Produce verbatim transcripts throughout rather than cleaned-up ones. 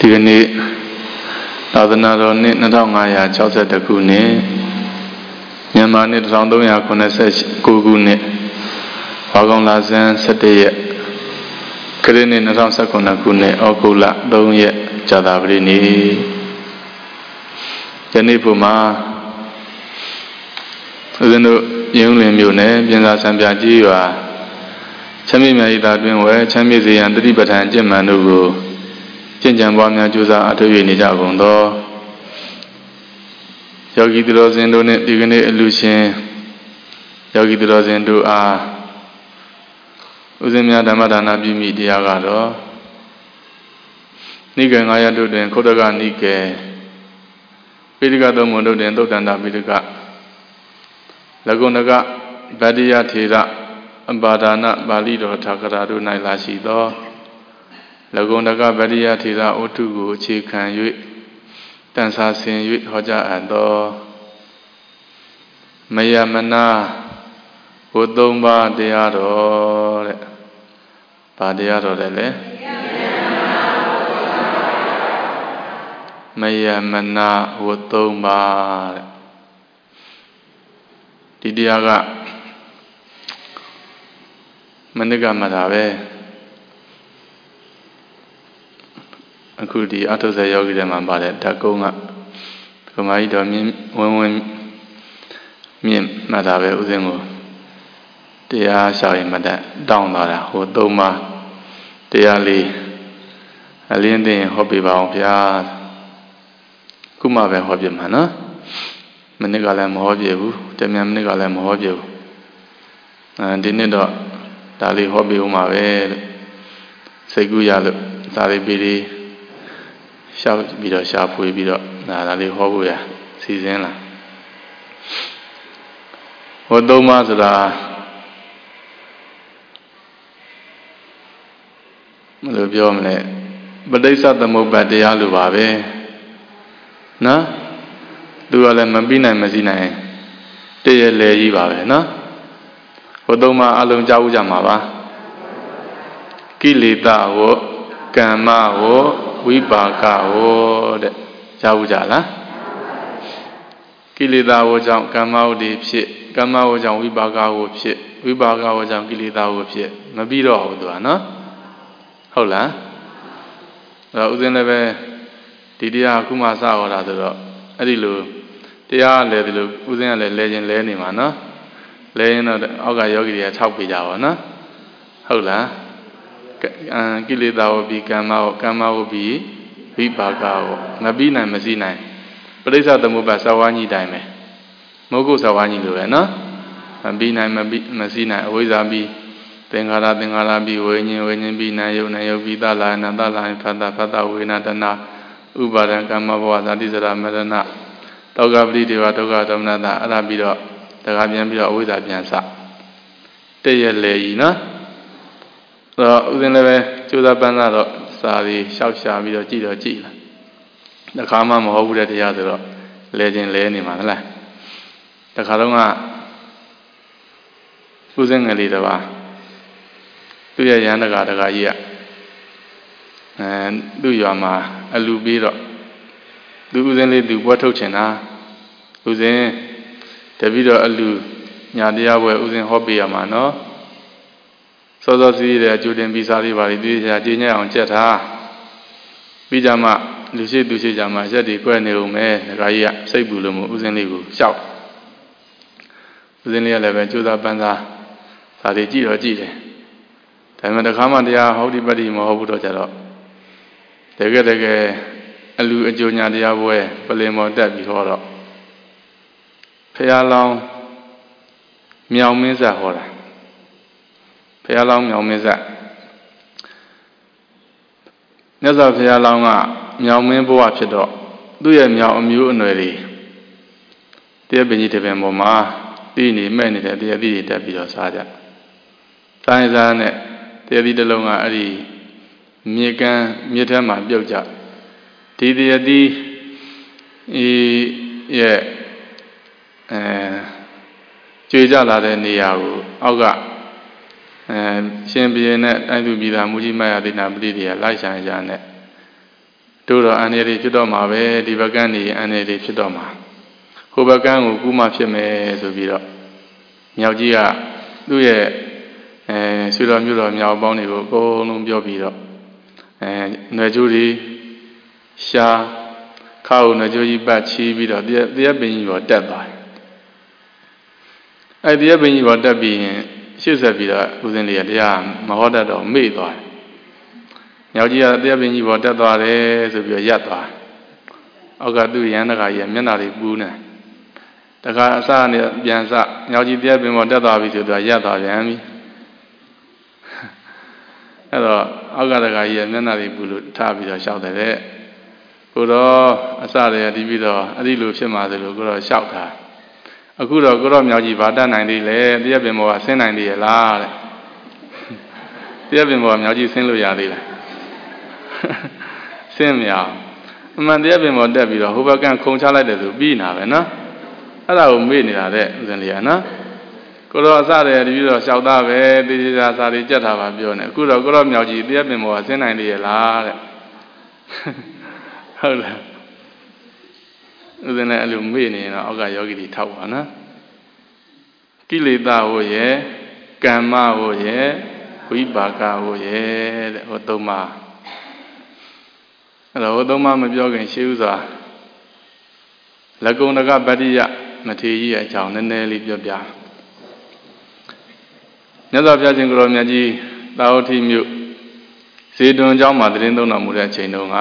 ဒီကနေ့သာသနာတော်နှစ်နှစ်ထောင်ငါးရာခြောက်ဆယ်တစ်ခုနှစ်မြန်မာနှစ်တစ်ထောင်သုံးရာခုနှစ်ဆယ်ကိုခုနှစ်ဝါကောင်လဆန်းဆယ့်တစ်ရက်ခရစ်နှစ်နှစ်ထောင်ဆယ့်ခုနှစ်ခုနှစ်ဩဂုတ်လသုံးရက်ဇာတာပတိနေ့ယနေ့ဘုမှာဦးဇင်းတို့ရုံးလင်မြို့နယ်ပြင်သာဆံပြကြီးရွာချမ်းမြေ့မြတ်ဤသာတွင်ဝဲချမ်းမြေ့စေရန်တတိပဋ္ဌာန်ကျင့်မှန်တို့ကိုကျင့်ကြံပွားများကြိုးစားအထောက်ရနေကြကုန်သောယောဂီသူတော်စင်တို့နှင့်ဒီကနေ့အလူရှင်ယောဂီသူတော်စင်တို့အားဦးဇင်းများဓမ္မဒါနပြုမိတရားကတော့နိကေငါးရတို့တွင်ခုတ္တကနိကေပိဋကသုံးမွန်တို့တွင်သုတ်တန္တပိဋကလကုဏကဗတ္တိယထေရအပါဒနာပါဠိတော်ထာဂရတို့၌လာရှိသောလကုဏကဗတ္တိယထေရဩထုကိုအခြေခံ၍တန်ဆာဆင်၍ဟောကြားအပ်သောမယမနာဘုသုံးပါးတရားတော်တဲ့။ဘာတရားတော်လဲလဲမယမနာဘုသုံးပါးတဲ့။ဒီတရားကမနစ်ကမှတ်တာပဲအခုဒီအထုဆယ်ယောဂီတွေမှာပါတယ်ဓာတ်ကုန်းကဓမ္မကြီးတော်မြင့်ဝင်းဝင်းမြင့်မှတ်တာပဲဥစဉ်ကိုတရားရှောင်ရင်မတတ်တောင်းသွားတာဟိုသုံးပါးတရားလေးအလင်းသိရင်ဟောပြပါအောင်ဗျာခုမှပဲဟောပြမှာနော်မနစ်ကလည်းမဟောပြဘူးတမြန်မနစ်ကလည်းမဟောပြဘူးအဲဒီနေ့တော့ဒါလေးဟောပြဦးမှာပဲစိတ်ကူးရလို့ဒါလေးပြီးပြီးရှောက်ပြီးတော့ရှားဖွေပြီးတော့ဒါဒါလေးဟောဖို့ရစီစဉ်လာဟောသုံးပါးဆိုတာမလို့ပြောမလဲပဋိစ္စသမုပ္ပါဒ်တရားလိုပါပဲနော်သူကလည်းမပြီးနိုင်မစည်းနိုင်တည့်ရလေကြီးပါပဲနော်ဟောသုံးပါးအလုံးကြားဥကြမှာပါကိလေသာဝကမ္မဝဝိပါကဝတဲ့ကြားဥကြလားကိလေသာဝကြောင့်ကမ္မဝတိဖြစ်ကမ္မဝကြောင့်ဝိပါကဝဖြစ်ဝိပါကဝကြောင့်ကိလေသာဝဖြစ်မပြီးတော့ဘူးသူကနော်ဟုတ်လားအဲ့တော့ဥစဉ်လည်းပဲဒီတရားခုမှစဟောတာဆိုတော့အဲ့ဒီလိုတရားလည်းဒီလိုဥစဉ်ကလည်းလဲခြင်းလဲနေမှာနော်လဲရင်တော့အောက်ကယောဂီတွေက၆ပြကြပါနော်ဟုတ်လားကိလေသာဝပိကမ္မဝကမ္မဝပိဝိပါကဝမပြီးနိုင်မစည်းနိုင်ပဋိစ္စသမုပ္ပါသဝါကြီးတိုင်းပဲမဟုတ်ကိုသဝါကြီးလိုပဲနော်မပြီးနိုင်မပြီးမစည်းနိုင်အဝိဇ္ဇာပြီးသင်္ခါရသင်္ခါရပြီးဝိညာဉ်ဝိညာဉ်ပြီးနာယုတ်နာယုတ်ပြီးသလာနာသလာဖတ်တာဖတ်တာဝေနာတနာဥပါဒံကမ္မဘဝဇာတိစရမရဏတောကပတိဒေဝဒုက္ခဒေါမနတာအဲ့ဒါပြီးတော့တခါပြန်ပြီးတော့အဝိဇ္ဇာပြန်စတည့်ရလေကြီးနော်တော့ဥစဉ်လည်းပဲကျိုးသားပန်းသားတော့စာရီရှောက်ရှာပြီးတော့ကြည်တော့ကြည်လာတခါမှမဟုတ်ဘူးတဲ့တရားဆိုတော့လဲခြင်းလဲနေမှာလားတခါတော့ကဥစဉ်ငယ်လေးတပါးသူ့ရဲ့ရဟန်းတကာတကာကြီးကအဲသူ့ရွာမှာအလူပြီးတော့သူဥစဉ်လေးသူပွဲထုတ်ချင်တာဥစဉ်တပည့်တော်အလူညာတရားပွဲဥစဉ်ဟောပေးရမှာနော်စောစောစီးတဲ့အကျိုးတင်ပြီးစားလေးပါလိဒီစရာကျင်းညက်အောင်ကြက်ထားပြီးကြမှာလူရှိသူရှိကြမှာရက်တွေကွဲနေုံပဲဒကာကြီးကစိတ်ပူလို့မို့ဥစဉ်လေးကိုရှောက်ဥစဉ်လေးကလည်းပဲကျိုးသားပန်းစားဒါတွေကြည့်တော့ကြည့်တယ်ဒါပေမဲ့တခါမှတရားဟောဒီပတ္တိမဟုတ်ဘူးတော့ကြတော့တကယ်တကယ်အလူအကျိုးညာတရားပွဲပလင်မော်တက်ပြီးဟောတော့ဖះလောင်းမြောင်မင်းဆက်ဟောတာဖះလောင်းမြောင်မင်းဆက်မြတ်စွာဘုရားလောင်းကမြောင်မင်းဘဝဖြစ်တော့သူ့ရဲ့မြောင်အမျိုးအနွယ်တွေတရားပင်ကြီးတပင်ပေါ်မှာတည်နေမဲ့နေတဲ့တရားသီးတွေတက်ပြီးတော့စားကြစားရင်စားနဲ့တရားသီးတစ်လုံးကအဲ့ဒီမြေကမ်းမြေထဲမှာပြုတ်ကြဒီတရားသီးဤရဲ့အဲကျွေကြလာတဲ့နေရာကိုအောက်ကအဲရှင်ဘုရင်နဲ့တိုင်းသူပြည်သားမူကြီးမယတိနာပတိတွေကလိုက်ဆိုင်ကြနဲ့တို့တော့အန္တရာယ်ဖြစ်တော့မှာပဲဒီဘက်ကန်းနေအန္တရာယ်ဖြစ်တော့မှာဟိုဘက်ကန်းကိုကူးမှဖြစ်မယ်ဆိုပြီးတော့မြောက်ကြီးကသူ့ရဲ့အဲဆွေတော်မျိုးတော်မြောက်ပေါင်းတွေကိုအကုန်လုံးပြောပြီးတော့အဲနွယ်ကျိုးတွေရှားခါကိုနွယ်ကျိုးကြီးပတ်ချီးပြီးတော့တရားပင်ကြီးပေါ်တက်သွားတယ်အဲတရားပင်ကြီးပေါ်တက်ပြီးရင်ရှေ့ဆက်ပြီးတော့ဦးဇင်းလေးကတရားမဟောတတ်တော့မေ့သွားတယ်မြောက်ကြီးကတရားပင်ကြီးပေါ်တက်သွားတယ်ဆိုပြီးတော့ရပ်သွားအောက်ကသူ့ရဟန်းတကာကြီးကမျက်နှာတွေပူးနေတခါအစနဲ့ပြန်စမြောက်ကြီးတရားပင်ပေါ်တက်သွားပြီဆိုတော့ရပ်သွားပြန်ပြီအဲ့တော့အောက်ကတကာကြီးကမျက်နှာတွေပူလို့ထားပြီးတော့ရှောက်တယ်တဲ့ကိုတော့အစတည်းကဒီပြီးတော့အဲ့ဒီလိုဖြစ်မှာဆိုလို့ကိုတော့ရှောက်တာအခုတော့ကိုတော့မြောက်ကြီးဗာတတ်နိုင်သေးလေတရားပင်ပေါ်ကဆင်းနိုင်သေးရဲ့လားတဲ့တရားပင်ပေါ်ကမြောက်ကြီးဆင်းလို့ရသေးလားဆင်းမရအောင်အမှန်တရားပင်ပေါ်တက်ပြီးတော့ဟိုဘက်ကခုံချလိုက်တယ်ဆိုပြီးနာပဲနော်အဲ့ဒါကိုမေ့နေတာတဲ့ဦးဇင်းလေးကနော်ကိုတော့အစတည်းတပြီးတော့လျှောက်သားပဲတေချာစာတွေကြက်တာပါပြောနေအခုတော့ကိုတော့မြောက်ကြီးတရားပင်ပေါ်ကဆင်းနိုင်သေးရဲ့လားတဲ့ဟုတ်လားဦးဇင်းလည်းအဲ့လိုမေ့နေရင်တော့အောက်ကယောဂီတွေထောက်ပါနော်ကိလေသာဟိုရဲ့ကမ္မဟိုရဲ့ဝိပါကဟိုရဲ့တဲ့ဟိုသုံးပါအဲ့တော့ဟိုသုံးပါမပြောခင်ရှေးဥစွာလကုံတကပတ္တိယမထေရကြီးရဲ့အကြောင်းနည်းနည်းလေးပြောပြမြတ်စွာဘုရားရှင်ကိုရောမြတ်ကြီးသာဝတိမြို့ဇေတွန်ကျောင်းမှာတရင်သုံးတော်မူတဲ့အချိန်တုန်းက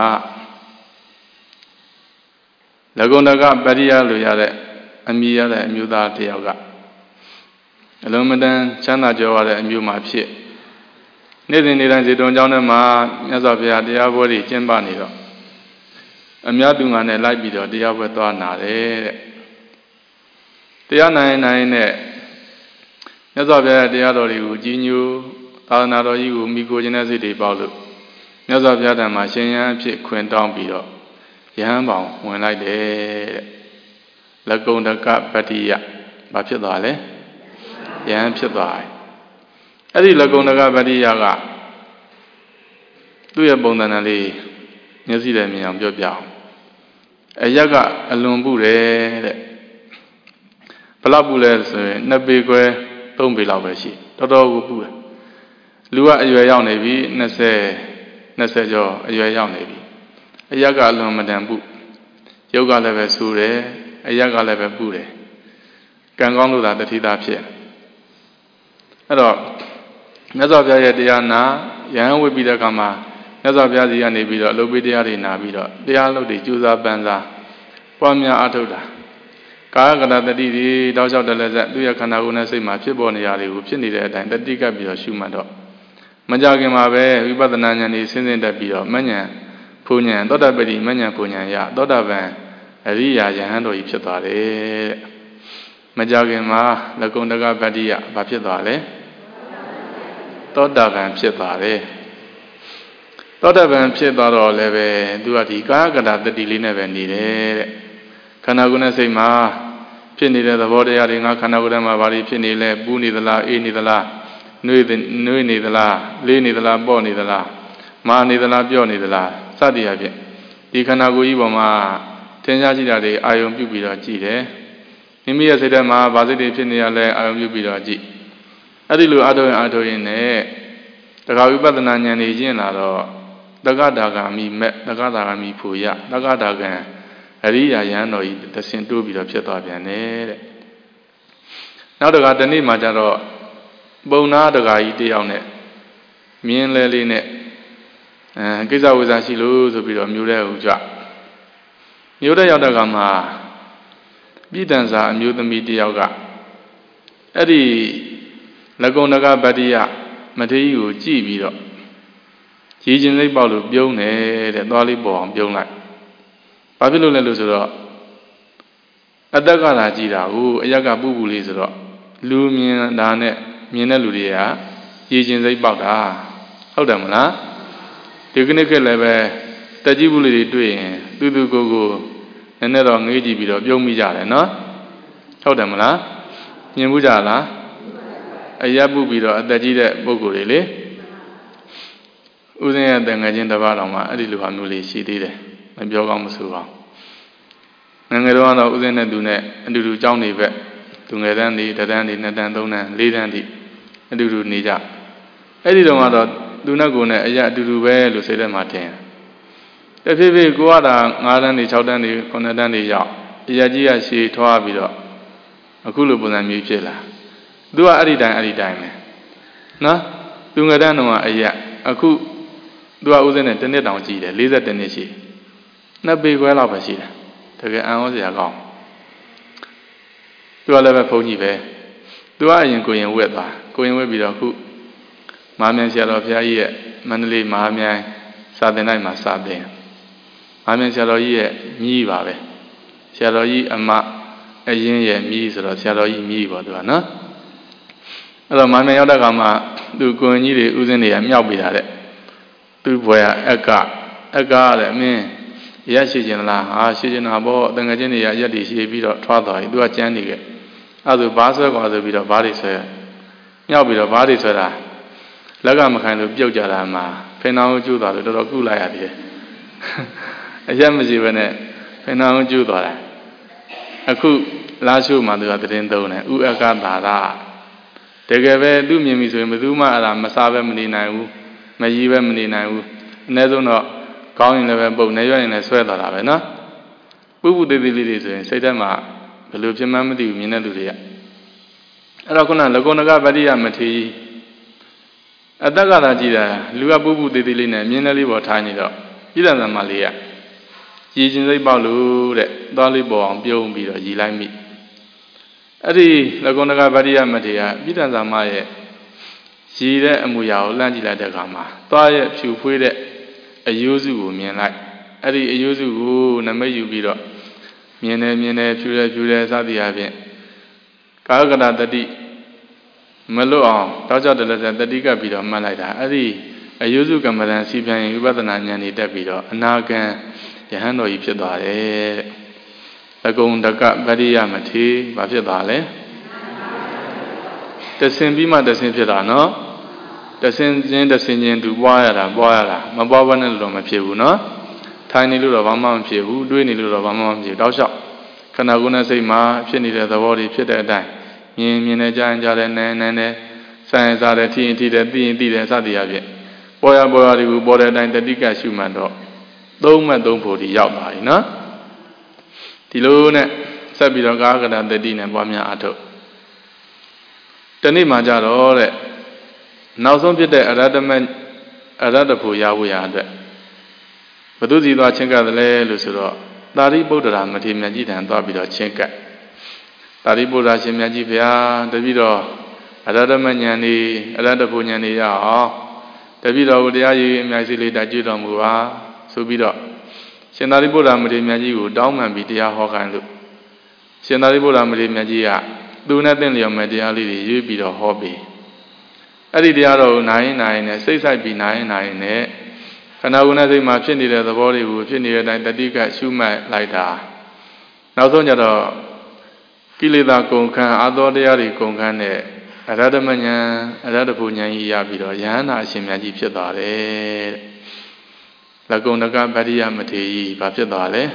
လကုံတကပတ္တိယလို့ရတဲ့အမည်ရတဲ့အမျိုးသားတစ်ယောက်ကအလုံးမတန်ချမ်းသာကြွယ်ဝတဲ့အမျိုးမှာဖြစ်နေ့စဉ်နေ့တိုင်းဇေတွန်ကျောင်းထဲမှာမြတ်စွာဘုရားတရားပွဲတွေကျင်းပနေတော့အများသူငါနဲ့လိုက်ပြီးတော့တရားပွဲသွားနာတယ်တဲ့တရားနိုင်နိုင်နဲ့မြတ်စွာဘုရားတရားတော်တွေကိုကြီးညိုသာသနာတော်ကြီးကိုမိကိုခြင်းတဲ့စိတ်တွေပေါက်လို့မြတ်စွာဘုရားထံမှာရှင်ယဟန်အဖြစ်ခွင်တောင်းပြီးတော့ယဟန်ပေါင်ဝင်လိုက်တယ်တဲ့လကုံတကပတ္တိယဘာဖြစ်သွားလဲယဟန်ဖြစ်သွားတယ်အဲ့ဒီလကုံတကပတ္တိယကသူ့ရဲ့ပုံသဏ္ဍာန်လေးမျက်စိနဲ့မြင်အောင်ပြောပြအောင်အရက်ကအလွန်ပူတယ်တဲ့ဘလောက်ပူလဲဆိုရင်နှစ်ပေခွဲသုံးပေလောက်ပဲရှိတော်တော်ကိုပူတယ်လူကအရွယ်ရောက်နေပြီ20 20ကျော်အရွယ်ရောက်နေပြီအရက်ကအလွန်မတန်ပူရုပ်ကလည်းပဲဆူတယ်အရက်ကလည်းပဲပူတယ်ကံကောင်းလို့သာတတိသားဖြစ်အဲ့တော့မြတ်စွာဘုရားရဲ့တရားနာယဟန်ဝိပိတဲ့အခါမှာမြတ်စွာဘုရားစီကနေပြီးတော့အလုပ်ပေးတရားတွေနာပြီးတော့တရားလုပ်တွေကြိုးစားပန်းစားပွားများအားထုတ်တာကာယကတတတိတွေတောက်လျှောက်တလည်းဆက်သူ့ရဲ့ခန္ဓာကိုယ်နဲ့စိတ်မှာဖြစ်ပေါ်နေရတွေကိုဖြစ်နေတဲ့အတိုင်းတတိကပ်ပြီးတော့ရှုမှတ်တော့မကြခင်မှာပဲဝိပဿနာဉာဏ်တွေဆင်းဆင်းတက်ပြီးတော့မဉဏ်ဖူဉဏ်သောတပတိမဉဏ်ဖူဉဏ်ရသောတပန်အရိယာယဟန်တော်ကြီးဖြစ်သွားတယ်မကြခင်မှာလကုံတကပတ္တိယဘာဖြစ်သွားလဲသောတပန်ဖြစ်သွားတယ်သောတပန်ဖြစ်သွားတော့လည်းပဲသူကဒီကာယကတတတိလေးနဲ့ပဲနေတယ်တဲ့ခန္ဓာကိုယ်နဲ့စိတ်မှာဖြစ်နေတဲ့သဘောတရားတွေငါခန္ဓာကိုယ်ထဲမှာဘာတွေဖြစ်နေလဲပူနေသလားအေးနေသလားနှွေးနှွေးနေသလားလေးနေသလားပေါ့နေသလားမာနေသလားပြော့နေသလားစသည်အဖြစ်ဒီခန္ဓာကိုယ်ကြီးပေါ်မှာသင်္ချာရှိတာတွေအာယုံပြုပြီးတော့ကြည့်တယ်မိမိရဲ့စိတ်ထဲမှာဘာစိတ်တွေဖြစ်နေရလဲအာယုံပြုပြီးတော့ကြည့်အဲ့ဒီလိုအာထုံအာထုံရင်းနဲ့တခါဝိပဿနာဉာဏ်တွေကျင့်လာတော့တက္ကတာဂာမိမဲ့တက္ကတာဂာမိဖူရတက္ကတာကံအရိယာယဟန်တော်ကြီးတဆင်တိုးပြီးတော့ဖြစ်သွားပြန်တယ်တဲ့နောက်တခါတနေ့မှကျတော့ပုံနာတက္ကကြီးတယောက်နဲ့မြင်းလဲလေးနဲ့အဲကိစ္စဝိဇ္ဇာရှိလို့ဆိုပြီးတော့မျိုးတဲ့ဟူကြမျိုးတဲ့ရောက်တဲ့ကမှာပြည်တန်စာအမျိုးသမီးတယောက်ကအဲ့ဒီလကုံတကပတ္တိယမထေရကြီးကိုကြည့်ပြီးတော့ရည်ချင်းစိတ်ပေါက်လို့ပြုံးတယ်တဲ့သွားလေးပေါ်အောင်ပြုံးလိုက်ဘာဖြစ်လို့လဲလို့ဆိုတော့အတက်ကသာကြည်တာကိုအရက်ကပူပူလေးဆိုတော့လူမြင်တာနဲ့မြင်တဲ့လူတွေကရည်ချင်းစိတ်ပေါက်တာဟုတ်တယ်မလားဒီကနေ့ကလည်းပဲတက်ကြီးဘူးလေးတွေတွေ့ရင်သူသူကိုကိုနည်းနည်းတော့ငေးကြည့်ပြီးတော့ပြုံးမိကြတယ်နော်ဟုတ်တယ်မလားမြင်မှုကြလားအရက်ပူပြီးတော့အသက်ကြီးတဲ့ပုဂ္ဂိုလ်တွေလေဥစဉ်ရဲ့တန်ငယ်ချင်းတစ်ပါးတော်မှာအဲ့ဒီလိုဟာမျိုးလေးရှိသေးတယ်မပြောကောင်းမဆိုပါငငယ်တော့တော့ဥစဉ်နဲ့သူနဲ့အတူတူကြောင်းနေပဲသူငယ်တန်းနေတန်းနေနှစ်တန်းသုံးတန်းလေးတန်းတိအတူတူနေကြအဲ့ဒီတော့ကတော့သူနဲ့ကိုယ်နဲ့အရာအတူတူပဲလို့စိတ်ထဲမှာထင်တဖြည်းဖြည်းကိုကတာငါးတန်းနေ၆တန်းနေခုနှစ်တန်းနေရောက်အရာကြီးကရှည်ထွားပြီးတော့အခုလိုပုံစံမျိုးဖြစ်လာသူကအဲ့ဒီတိုင်းအဲ့ဒီတိုင်းပဲနော်သူငယ်တန်းတော့အရာအခုသူကဥစဉ်နဲ့တစ်နှစ်တောင်ကြီးတယ်၄၁နှစ်ရှိနှစ်ပေခွဲလောက်ပဲရှိတယ်တကယ်အံ့ဩစရာကောင်းသူကလည်းပဲဘုန်းကြီးပဲသူကအရင်ကိုရင်ဝက်သွားကိုရင်ဝက်ပြီးတော့ခုမဟာမြိုင်ဆရာတော်ဘုရားကြီးရဲ့မန္တလေးမဟာမြိုင်စာသင်တိုင်းမှာစာသင်မဟာမြိုင်ဆရာတော်ကြီးရဲ့မြည်ပါပဲဆရာတော်ကြီးအမအရင်ရဲ့မြည်ဆိုတော့ဆရာတော်ကြီးမြည်ပေါ့သူကနော်အဲ့တော့မဟာမြိုင်ရောက်တဲ့အခါမှာသူကိုရင်ကြီးတွေဥစဉ်တွေကမြောက်ပြီးတာတဲ့သူ့ဘွယ်ကအက်ကအက်ကတဲ့အမင်းရက်ရှိခြင်းလားဟာရှိခြင်းတာပေါ့တန်ငယ်ချင်းတွေကရက်တွေရှိပြီးတော့ထွားသွားပြီသူကကြမ်းနေခဲ့အဲ့ဒါဘာဆွဲကွာဆိုပြီးတော့ဘားတွေဆွဲမြောက်ပြီးတော့ဘားတွေဆွဲတာလက်ကမခံလို့ပြုတ်ကြတာမှာဖိနှောင်းကျူးသွားလို့တော်တော်ကုလိုက်ရသေးတယ်အရက်မရှိဘဲနဲ့ဖိနှောင်းကျူးသွားတာအခုလာရှုမှသူကတရင်သုံးတယ်ဥအကသာရတကယ်ပဲသူ့မြင်ပြီဆိုရင်ဘယ်သူမှအဲ့ဒါမစားပဲမနေနိုင်ဘူးမကြီးပဲမနေနိုင်ဘူးအနည်းဆုံးတော့ကောင်းရင်လည်းပဲပုတ်နေရွရင်လည်းဆွဲသွားတာပဲနော်ပုပ်ပုသေးသေးလေးတွေဆိုရင်စိတ်ထဲမှာဘယ်လိုဖြစ်မှန်းမသိဘူးမြင်တဲ့လူတွေကအဲ့တော့ခုနလကုဏကပတ္တိယမထေရအတ္တကသာကြည့်တာလူကပုပ်ပုသေးသေးလေးနဲ့မြင်တဲ့လေးပေါ်ထားနေတော့ပြည့်စုံသမလေးကရည်ချင်းစိတ်ပေါက်လို့တဲ့သွားလေးပေါ်အောင်ပြုံးပြီးတော့ရည်လိုက်မိအဲ့ဒီလကုဏကပတ္တိယမထေရပြည့်စုံသမရဲ့ရည်တဲ့အမူအရာကိုလှမ်းကြည့်လိုက်တဲ့အခါမှာသွားရဲ့ဖြူဖွေးတဲ့အယိုးစုကိုမြင်လိုက်အဲ့ဒီအယိုးစုကိုနမိတ်ယူပြီးတော့မြင်တယ်မြင်တယ်ဖြူတယ်ဖြူတယ်စသည်အပြင်ကာယကတတတိမလွတ်အောင်တောက်ကြတယ်လည်းတတိကပ်ပြီးတော့မှတ်လိုက်တာအဲ့ဒီအယုစုကမ္မဋ္ဌာန်းစီပြန်ရင်ဝိပဿနာဉာဏ်တွေတက်ပြီးတော့အနာဂံယဟန်တော်ကြီးဖြစ်သွားတယ်တဲ့လကုံတကပရိယမထေဘာဖြစ်သွားလဲတဆင်ပြီးမှတဆင်ဖြစ်တာနော်တဆင်ချင်းတဆင်ချင်းသူပွားရတာပွားရတာမပွားဘဲနဲ့လို့တော့မဖြစ်ဘူးနော်ထိုင်နေလို့တော့ဘာမှမဖြစ်ဘူးတွေးနေလို့တော့ဘာမှမဖြစ်တောက်လျှောက်ခန္ဓာကိုယ်နဲ့စိတ်မှာဖြစ်နေတဲ့သဘောတွေဖြစ်တဲ့အတိုင်းမြင်မြင်နဲ့ကြားရင်ကြားတယ်နားနားနဲ့ဆိုင်ရင်စားတယ်ထိရင်ထိတယ်သိရင်သိတယ်စသည်အပြင်ပေါ်ရပေါ်ရတွေကိုပေါ်တဲ့အတိုင်းတတိကရှုမှတ်တော့သုံးမှတ်သုံးဖို့ဒီရောက်ပါပြီနော်ဒီလိုနဲ့ဆက်ပြီးတော့ကာကတတတိနဲ့ပွားများအထုတ်တနေ့မှကြတော့တဲ့နောက်ဆုံးဖြစ်တဲ့အရတ္တမအရတ္တဖို့ရဖို့ရအတွက်ဘုသူစီသွားချင်းကပ်တယ်လဲလို့ဆိုတော့သာရိပုတ္တရာမထေရမြတ်ကြီးတန်သွားပြီးတော့ချင်းကပ်သာရိပုတ္တရာရှင်မြတ်ကြီးဗျာတပည့်တော်အရတ္တမဉာဏ်นี่အရတ္တဖို့ဉာဏ်นี่ရအောင်တပည့်တော်ကိုတရားရည်အများကြီးလေးတိုက်ကြွတော်မူပါဆိုပြီးတော့ရှင်သာရိပုတ္တရာမထေရမြတ်ကြီးကိုတောင်းပန်ပြီးတရားဟောခိုင်းလို့ရှင်သာရိပုတ္တရာမထေရမြတ်ကြီးကသူနဲ့တင့်လျော်မဲ့တရားလေးတွေရွေးပြီးတော့ဟောပြီးအဲ့ဒီတရားတော်ကိုနိုင်နိုင်နဲ့စိတ်ဆိုင်ပြီးနိုင်နိုင်နဲ့ခန္ဓာကိုယ်နဲ့စိတ်မှာဖြစ်နေတဲ့သဘောတွေကိုဖြစ်နေတဲ့အတိုင်းတတိကရှုမှတ်လိုက်တာနောက်ဆုံးကျတော့ကိလေသာကုန်ခန်းအာသောတရားတွေကုန်ခန်းနဲ့အရဟတမဉာဏ်အရဟတဖို့ဉာဏ်ကြီးရပြီးတော့ယဟန္တာအရှင်မြတ်ကြီးဖြစ်သွားတယ်လကုံတကပရိယမထေရဘာဖြစ်သွားလဲ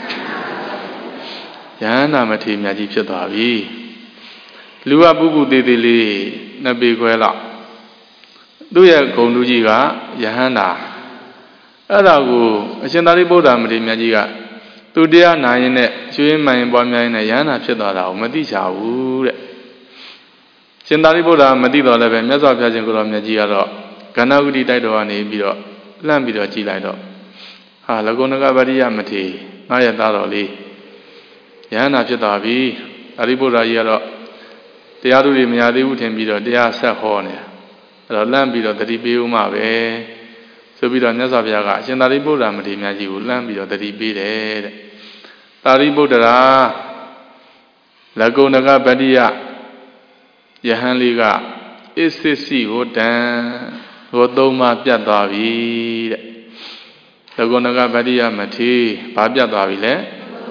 ယဟန္တာမထေရမြတ်ကြီးဖြစ်သွားပြီလူကပုဂ္ဂိုလ်သေးသေးလေးနှစ်ပေခွဲလောက်သူ့ရဲ့ဂုဏ်တူကြီးကယဟန္တာအဲ့ဒါကိုအရှင်သာရိပုတ္တရာမထေရမြတ်ကြီးကသူတရားနာရင်နဲ့ကျွေးမှန်ရင်ပွားများရင်နဲ့ယဟန္တာဖြစ်သွားတာကိုမသိချဘူးတဲ့ရှင်သာရိပုတ္တရာမသိတော့လည်းပဲမြတ်စွာဘုရားရှင်ကိုတော်မြတ်ကြီးကတော့ကဏ္ဍဝိတိတိုက်တော်ကနေပြီးတော့လှမ်းပြီးတော့ကြည်လိုက်တော့ဟာလကုဏကပရိယမထေရငါရဲ့သားတော်လေးယဟန္တာဖြစ်သွားပြီသာရိပုတ္တရာကြီးကတော့တရားသူတွေမရသေးဘူးထင်ပြီးတော့တရားဆက်ဟောနေတာအဲ့တော့လှမ်းပြီးတော့တတိပေးဦးမှာပဲဆိုပြီးတော့မြတ်စွာဘုရားကအရှင်သာရိပုတ္တရာမထေရမြတ်ကြီးကိုလှမ်းပြီးတော့တတိပေးတယ်တဲ့သာရိပုတ္တရာလကုဏကပတ္တိယယဟန်လေးကအစ္ဆစီဟောတံဟောသုံးပါးပြတ်သွားပြီတဲ့လကုဏကပတ္တိယမထေရဘာပြတ်သွားပြီလဲ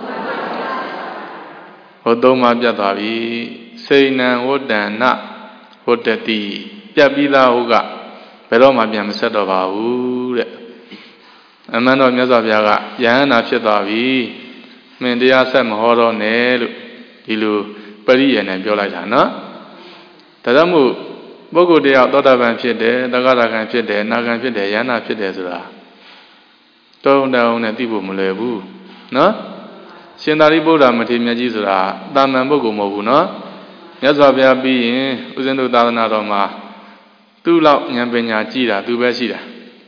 ဟောသုံးပါးပြတ်သွားပြီစိဏံဝတ္တနဝတ္တတိပြတ်ပြီးသားဟုတ်ကဘယ်တော့မှပြန်မဆက်တော့ပါဘူးတဲ့အမှန်တော့မြတ်စွာဘုရားကယဟန္တာဖြစ်သွားပြီမင်းတရားဆက်မဟောတော့နဲ့လို့ဒီလိုပရိယေနဲ့ပြောလိုက်တာနော်ဒါကြောင့်မို့ပုဂ္ဂိုလ်တယောက်သောတာပန်ဖြစ်တယ်သဂ္ဂတဂံဖြစ်တယ်အနာဂံဖြစ်တယ်ယဟန္တာဖြစ်တယ်ဆိုတာတုံးတုံးနဲ့သိဖို့မလွယ်ဘူးနော်ရှင်သာရိပုတ္တရာမထေရမြတ်ကြီးဆိုတာတာမန်ပုဂ္ဂိုလ်မဟုတ်ဘူးနော်မြတ်စွာဘုရားပြီးရင်ဦးဇင်းတို့သာသနာတော်မှာသူ့လောက်ဉာဏ်ပညာကြီးတာသူပဲရှိတာ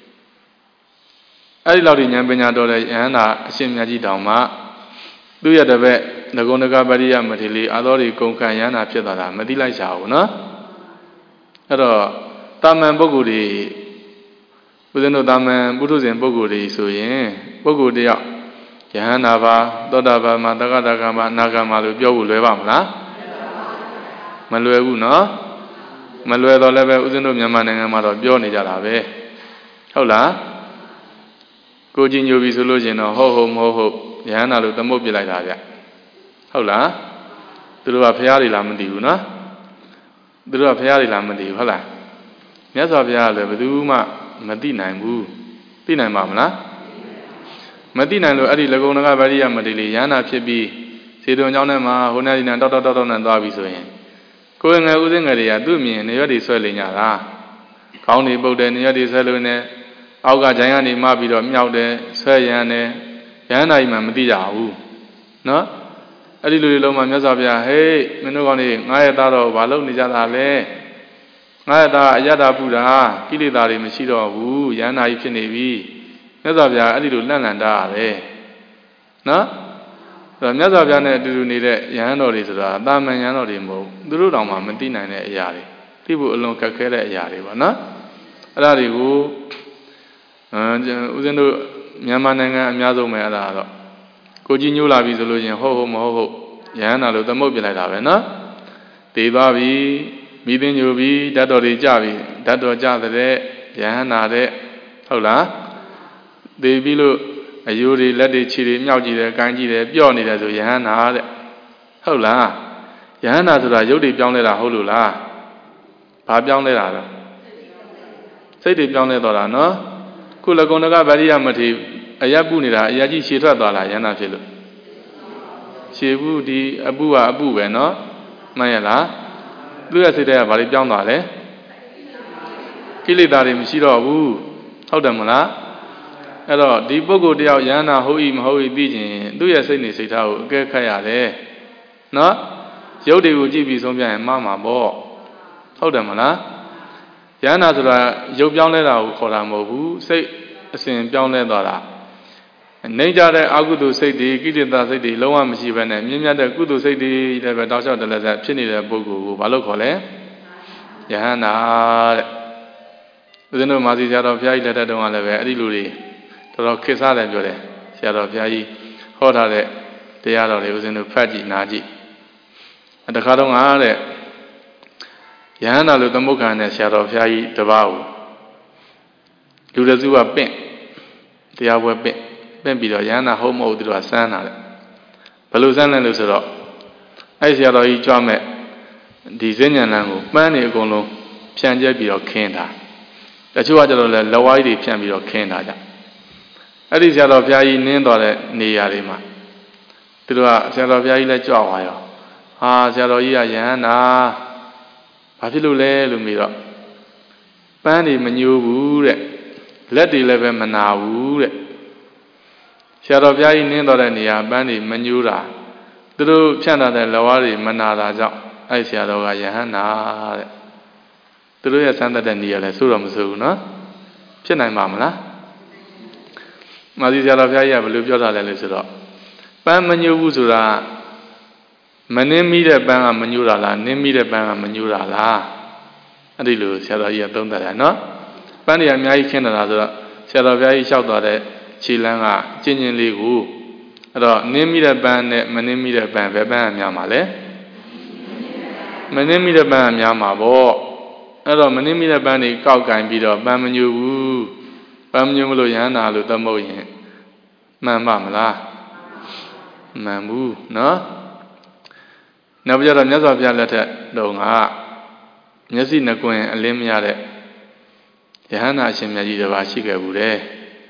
အဲ့ဒီလောက်ဒီဉာဏ်ပညာတော်တဲ့ယဟန္တာအရှင်မြတ်ကြီးတောင်မှသူ့ရဲ့တပည့်ငကုံတကပရိယမထေရလေးအာသောရီကုန်ခံယဟန္တာဖြစ်သွားတာမသိလိုက်ရှာဘူးနော်အဲ့တော့တာမန်ပုဂ္ဂိုလ်တွေဦးဇင်းတို့တာမန်ပုထုဇဉ်ပုဂ္ဂိုလ်တွေဆိုရင်ပုဂ္ဂိုလ်တယောက်ယဟန္တာပါသောတာပန်မှာသဂ္ဂတဂံမှာအနာဂံမှာလို့ပြောဖို့လွယ်ပါမလားမလွယ်ဘူးနော်မလွယ်တော့လည်းပဲဦးဇင်းတို့မြန်မာနိုင်ငံမှာတော့ပြောနေကြတာပဲဟုတ်လားကိုကြီးညိုပြီဆိုလို့ရှိရင်တော့ဟုတ်ဟုတ်မဟုတ်ဟုတ်ယဟန္တာလို့သမုတ်ပြလိုက်တာဗျဟုတ်လားသူတို့ကဖရားတွေလားမသိဘူးနော်သူတို့ကဖရားတွေလားမသိဘူးဟုတ်လားမြတ်စွာဘုရားလည်းဘယ်သူမှမသိနိုင်ဘူးသိနိုင်ပါမလားမသိနိုင်လို့အဲ့ဒီလကုံကဗရိယမတိလေးယဟန္တာဖြစ်ပြီးစေတုံကျောင်းထဲမှာဟိုနေဒီနတောက်တောက်တောက်နဲ့သွားပြီဆိုရင်ကိုယ်ငယ်ဦးစင်းငယ်တွေကသူ့မြင်နေရွက်တွေဆွဲလင်ကြတာခေါင်းတွေပုတ်တယ်နေရွက်တွေဆွဲလို့နေအောက်ကဂျိုင်းကနေမှပြီးတော့မြောက်တယ်ဆွဲရမ်းတယ်ယဟန္တာကြီးမှမသိကြဘူးနော်အဲ့ဒီလူတွေလုံးမှာမြတ်စွာဘုရားဟေးမင်းတို့ကောင်လေးငါရဲ့သားတော်ဘာလုပ်နေကြတာလဲငါရဲ့သားအယတ္တပုရာကိလေသာတွေမရှိတော့ဘူးယဟန္တာကြီးဖြစ်နေပြီမြတ်စွာဘုရားအဲ့ဒီလိုလန့်လန့်တာရတယ်နော်ဆိုတော့မြတ်စွာဘုရားနဲ့အတူတူနေတဲ့ယဟန်တော်တွေဆိုတာတာမန်ယဟန်တော်တွေမဟုတ်သူတို့တောင်မှမသိနိုင်တဲ့အရာတွေသိဖို့အလွန်ခက်ခဲတဲ့အရာတွေပါနော်အဲ့ဒါတွေကိုအဲဦးဇင်းတို့မြန်မာနိုင်ငံအများဆုံးပဲအဲ့ဒါတော့ကိုကြီးညိုးလာပြီဆိုလို့ရင်ဟုတ်ဟုတ်မဟုတ်ဟုတ်ယဟန်တော်လို့သမုတ်ပြလိုက်တာပဲနော်တည်သွားပြီမိသိညိုပြီဓာတ်တော်တွေကြပြီဓာတ်တော်ကြတဲ့ယဟန်နာတဲ့ဟုတ်လားတည်ပြီးလို့အယိုးတွေလက်တွေခြေတွေမြောက်ကြည့်တယ်၊ကိုင်းကြည့်တယ်ပြော့နေတယ်ဆိုယဟန္တာတဲ့ဟုတ်လားယဟန္တာဆိုတာရုပ်တွေပြောင်းလဲတာဟုတ်လို့လားဘာပြောင်းလဲတာလဲစိတ်တွေပြောင်းလဲသွားတာနော်ခုလကုံတကဗရိယမထေရအယပ်ပုနေတာအယပ်ကြီးရှည်ထွက်သွားလားယဟန္တာဖြစ်လို့ရှည်ဘူးဒီအပုကအပုပဲနော်မှန်ရလားသူ့ရဲ့စိတ်တွေကဘာတွေပြောင်းသွားလဲကိလေသာတွေမရှိတော့ဘူးဟုတ်တယ်မလားအဲ့တော့ဒီပုဂ္ဂိုလ်တယောက်ယန္နာဟုတ်ဤမဟုတ်ဤသိခြင်းသူ့ရဲ့စိတ်နေစိတ်ထားကိုအကဲခတ်ရတယ်နော်ရုပ်တွေကိုကြည့်ပြီးဆုံးပြရင်မှားမှာပေါ့ဟုတ်တယ်မလားယန္နာဆိုတာရုပ်ပြောင်းလဲတာကိုခေါ်တာမဟုတ်ဘူးစိတ်အစဉ်ပြောင်းလဲသွားတာနေကြတဲ့အကုသိုလ်စိတ်တွေကိလေသာစိတ်တွေလုံးဝမရှိဘဲနဲ့မြင့်မြတ်တဲ့ကုသိုလ်စိတ်တွေလည်းပဲတောက်လျှောက်တလည်းဆက်ဖြစ်နေတဲ့ပုဂ္ဂိုလ်ကိုဘာလို့ခေါ်လဲယဟန္နာတဲ့ဦးဇင်းတို့မာစီဆရာတော်ဘုရားကြီးလက်ထက်တုန်းကလည်းပဲအဲ့ဒီလူတွေတော်တော်ခေတ်စားတယ်ပြောတယ်ဆရာတော်ဘုရားကြီးဟောထားတဲ့တရားတော်တွေဦးဇင်းတို့ဖတ်ကြည့်နားကြည့်အတခါတော့ငါတဲ့ယဟန္တာလို့သမုတ်ခံတဲ့ဆရာတော်ဘုရားကြီးတပါးကိုလူတစုကပင့်တရားပွဲပင့်ပင့်ပြီးတော့ယဟန္တာဟုတ်မဟုတ်သူတို့ကစမ်းတာတဲ့ဘယ်လိုစမ်းလဲလို့ဆိုတော့အဲ့ဆရာတော်ကြီးကြွမဲ့ဒီစဉ္ညာဏ်ကိုပန်းနေအကုန်လုံးဖြန့်ကျက်ပြီးတော့ခင်းတာတချို့ကကျတော့လဲလက်ဝါးကြီးတွေဖြန့်ပြီးတော့ခင်းတာကြအဲ့ဒီဆရာတော်ဘုရားကြီးနင်းသွားတဲ့နေရာတွေမှာသူတို့ကဆရာတော်ဘုရားကြီးလည်းကြွသွားရောဟာဆရာတော်ကြီးကယဟန္တာဘာဖြစ်လို့လဲလို့မေးတော့ပန်းတွေမညိုးဘူးတဲ့လက်တွေလည်းပဲမနာဘူးတဲ့ဆရာတော်ဘုရားကြီးနင်းသွားတဲ့နေရာပန်းတွေမညိုးတာသူတို့ဖြန့်ထားတဲ့လက်ဝါးတွေမနာတာကြောင့်အဲ့ဆရာတော်ကယဟန္တာတဲ့သူတို့ရဲ့စမ်းသပ်တဲ့နေရာလဲဆိုတော့မဆိုဘူးနော်ဖြစ်နိုင်ပါမလားမာသီဆရာတော်ဘုရားကြီးကဘယ်လိုပြောတာလဲလို့ဆိုတော့ပန်းမညိုးဘူးဆိုတာမနှင်းမိတဲ့ပန်းကမညိုးတာလားနင်းမိတဲ့ပန်းကမညိုးတာလားအဲ့ဒီလိုဆရာတော်ကြီးကသုံးသပ်တယ်နော်ပန်းတွေအများကြီးခင်းတာဆိုတော့ဆရာတော်ဘုရားကြီးလျှောက်သွားတဲ့ခြေလမ်းကကျဉ်းကျဉ်းလေးကိုအဲ့တော့နင်းမိတဲ့ပန်းနဲ့မနှင်းမိတဲ့ပန်းဘယ်ပန်းကများမှာလဲမနှင်းမိတဲ့ပန်းကများမှာပေါ့အဲ့တော့မနှင်းမိတဲ့ပန်းတွေကောက်ကင်ပြီးတော့ပန်းမညိုးဘူးပန်းမညိုးမလို့ယဟန္တာလို့သမုတ်ရင်မှန်ပါမလားမှန်ဘူးနော်နောက်ပြတော့မြတ်စွာဘုရားလက်ထက်တုန်းကမျက်စိနှကွင်းအလင်းမရတဲ့ယဟန္တာအရှင်မြတ်ကြီးတစ်ပါးရှိခဲ့ဘူးတဲ့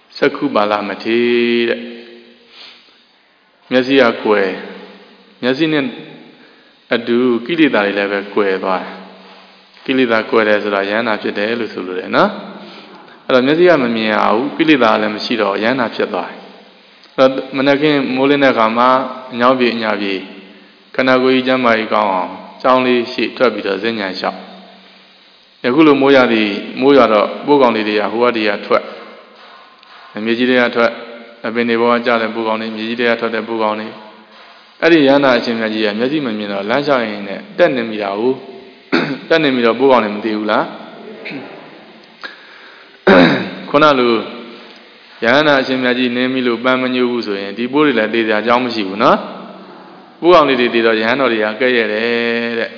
Saku bala mate Messia que Messian adu Kilida level que by Kilida que la Yana Pede Lusulena Messia Mamia, Kilida Lemsiro, Yana Peda Manakin Molina Gama, Navi Navi Kanagui Jamai Gong, Soundly she trabita Zenya shop. Yagulu Moya the Moya Bogoni, who are the attract. And Mijidia taught a Benevo Jar and Bugoni, Mijidia taught a Bugoni. Ariana Chimaji, Yazimina, Lancha in it, Denim Yahoo, Denim Bugonim Diula Konalu Yana Chimaji, Nemilu, Bamanu, and the Buri like they are Jamshuna. Bugoni did a Yanoria Gay.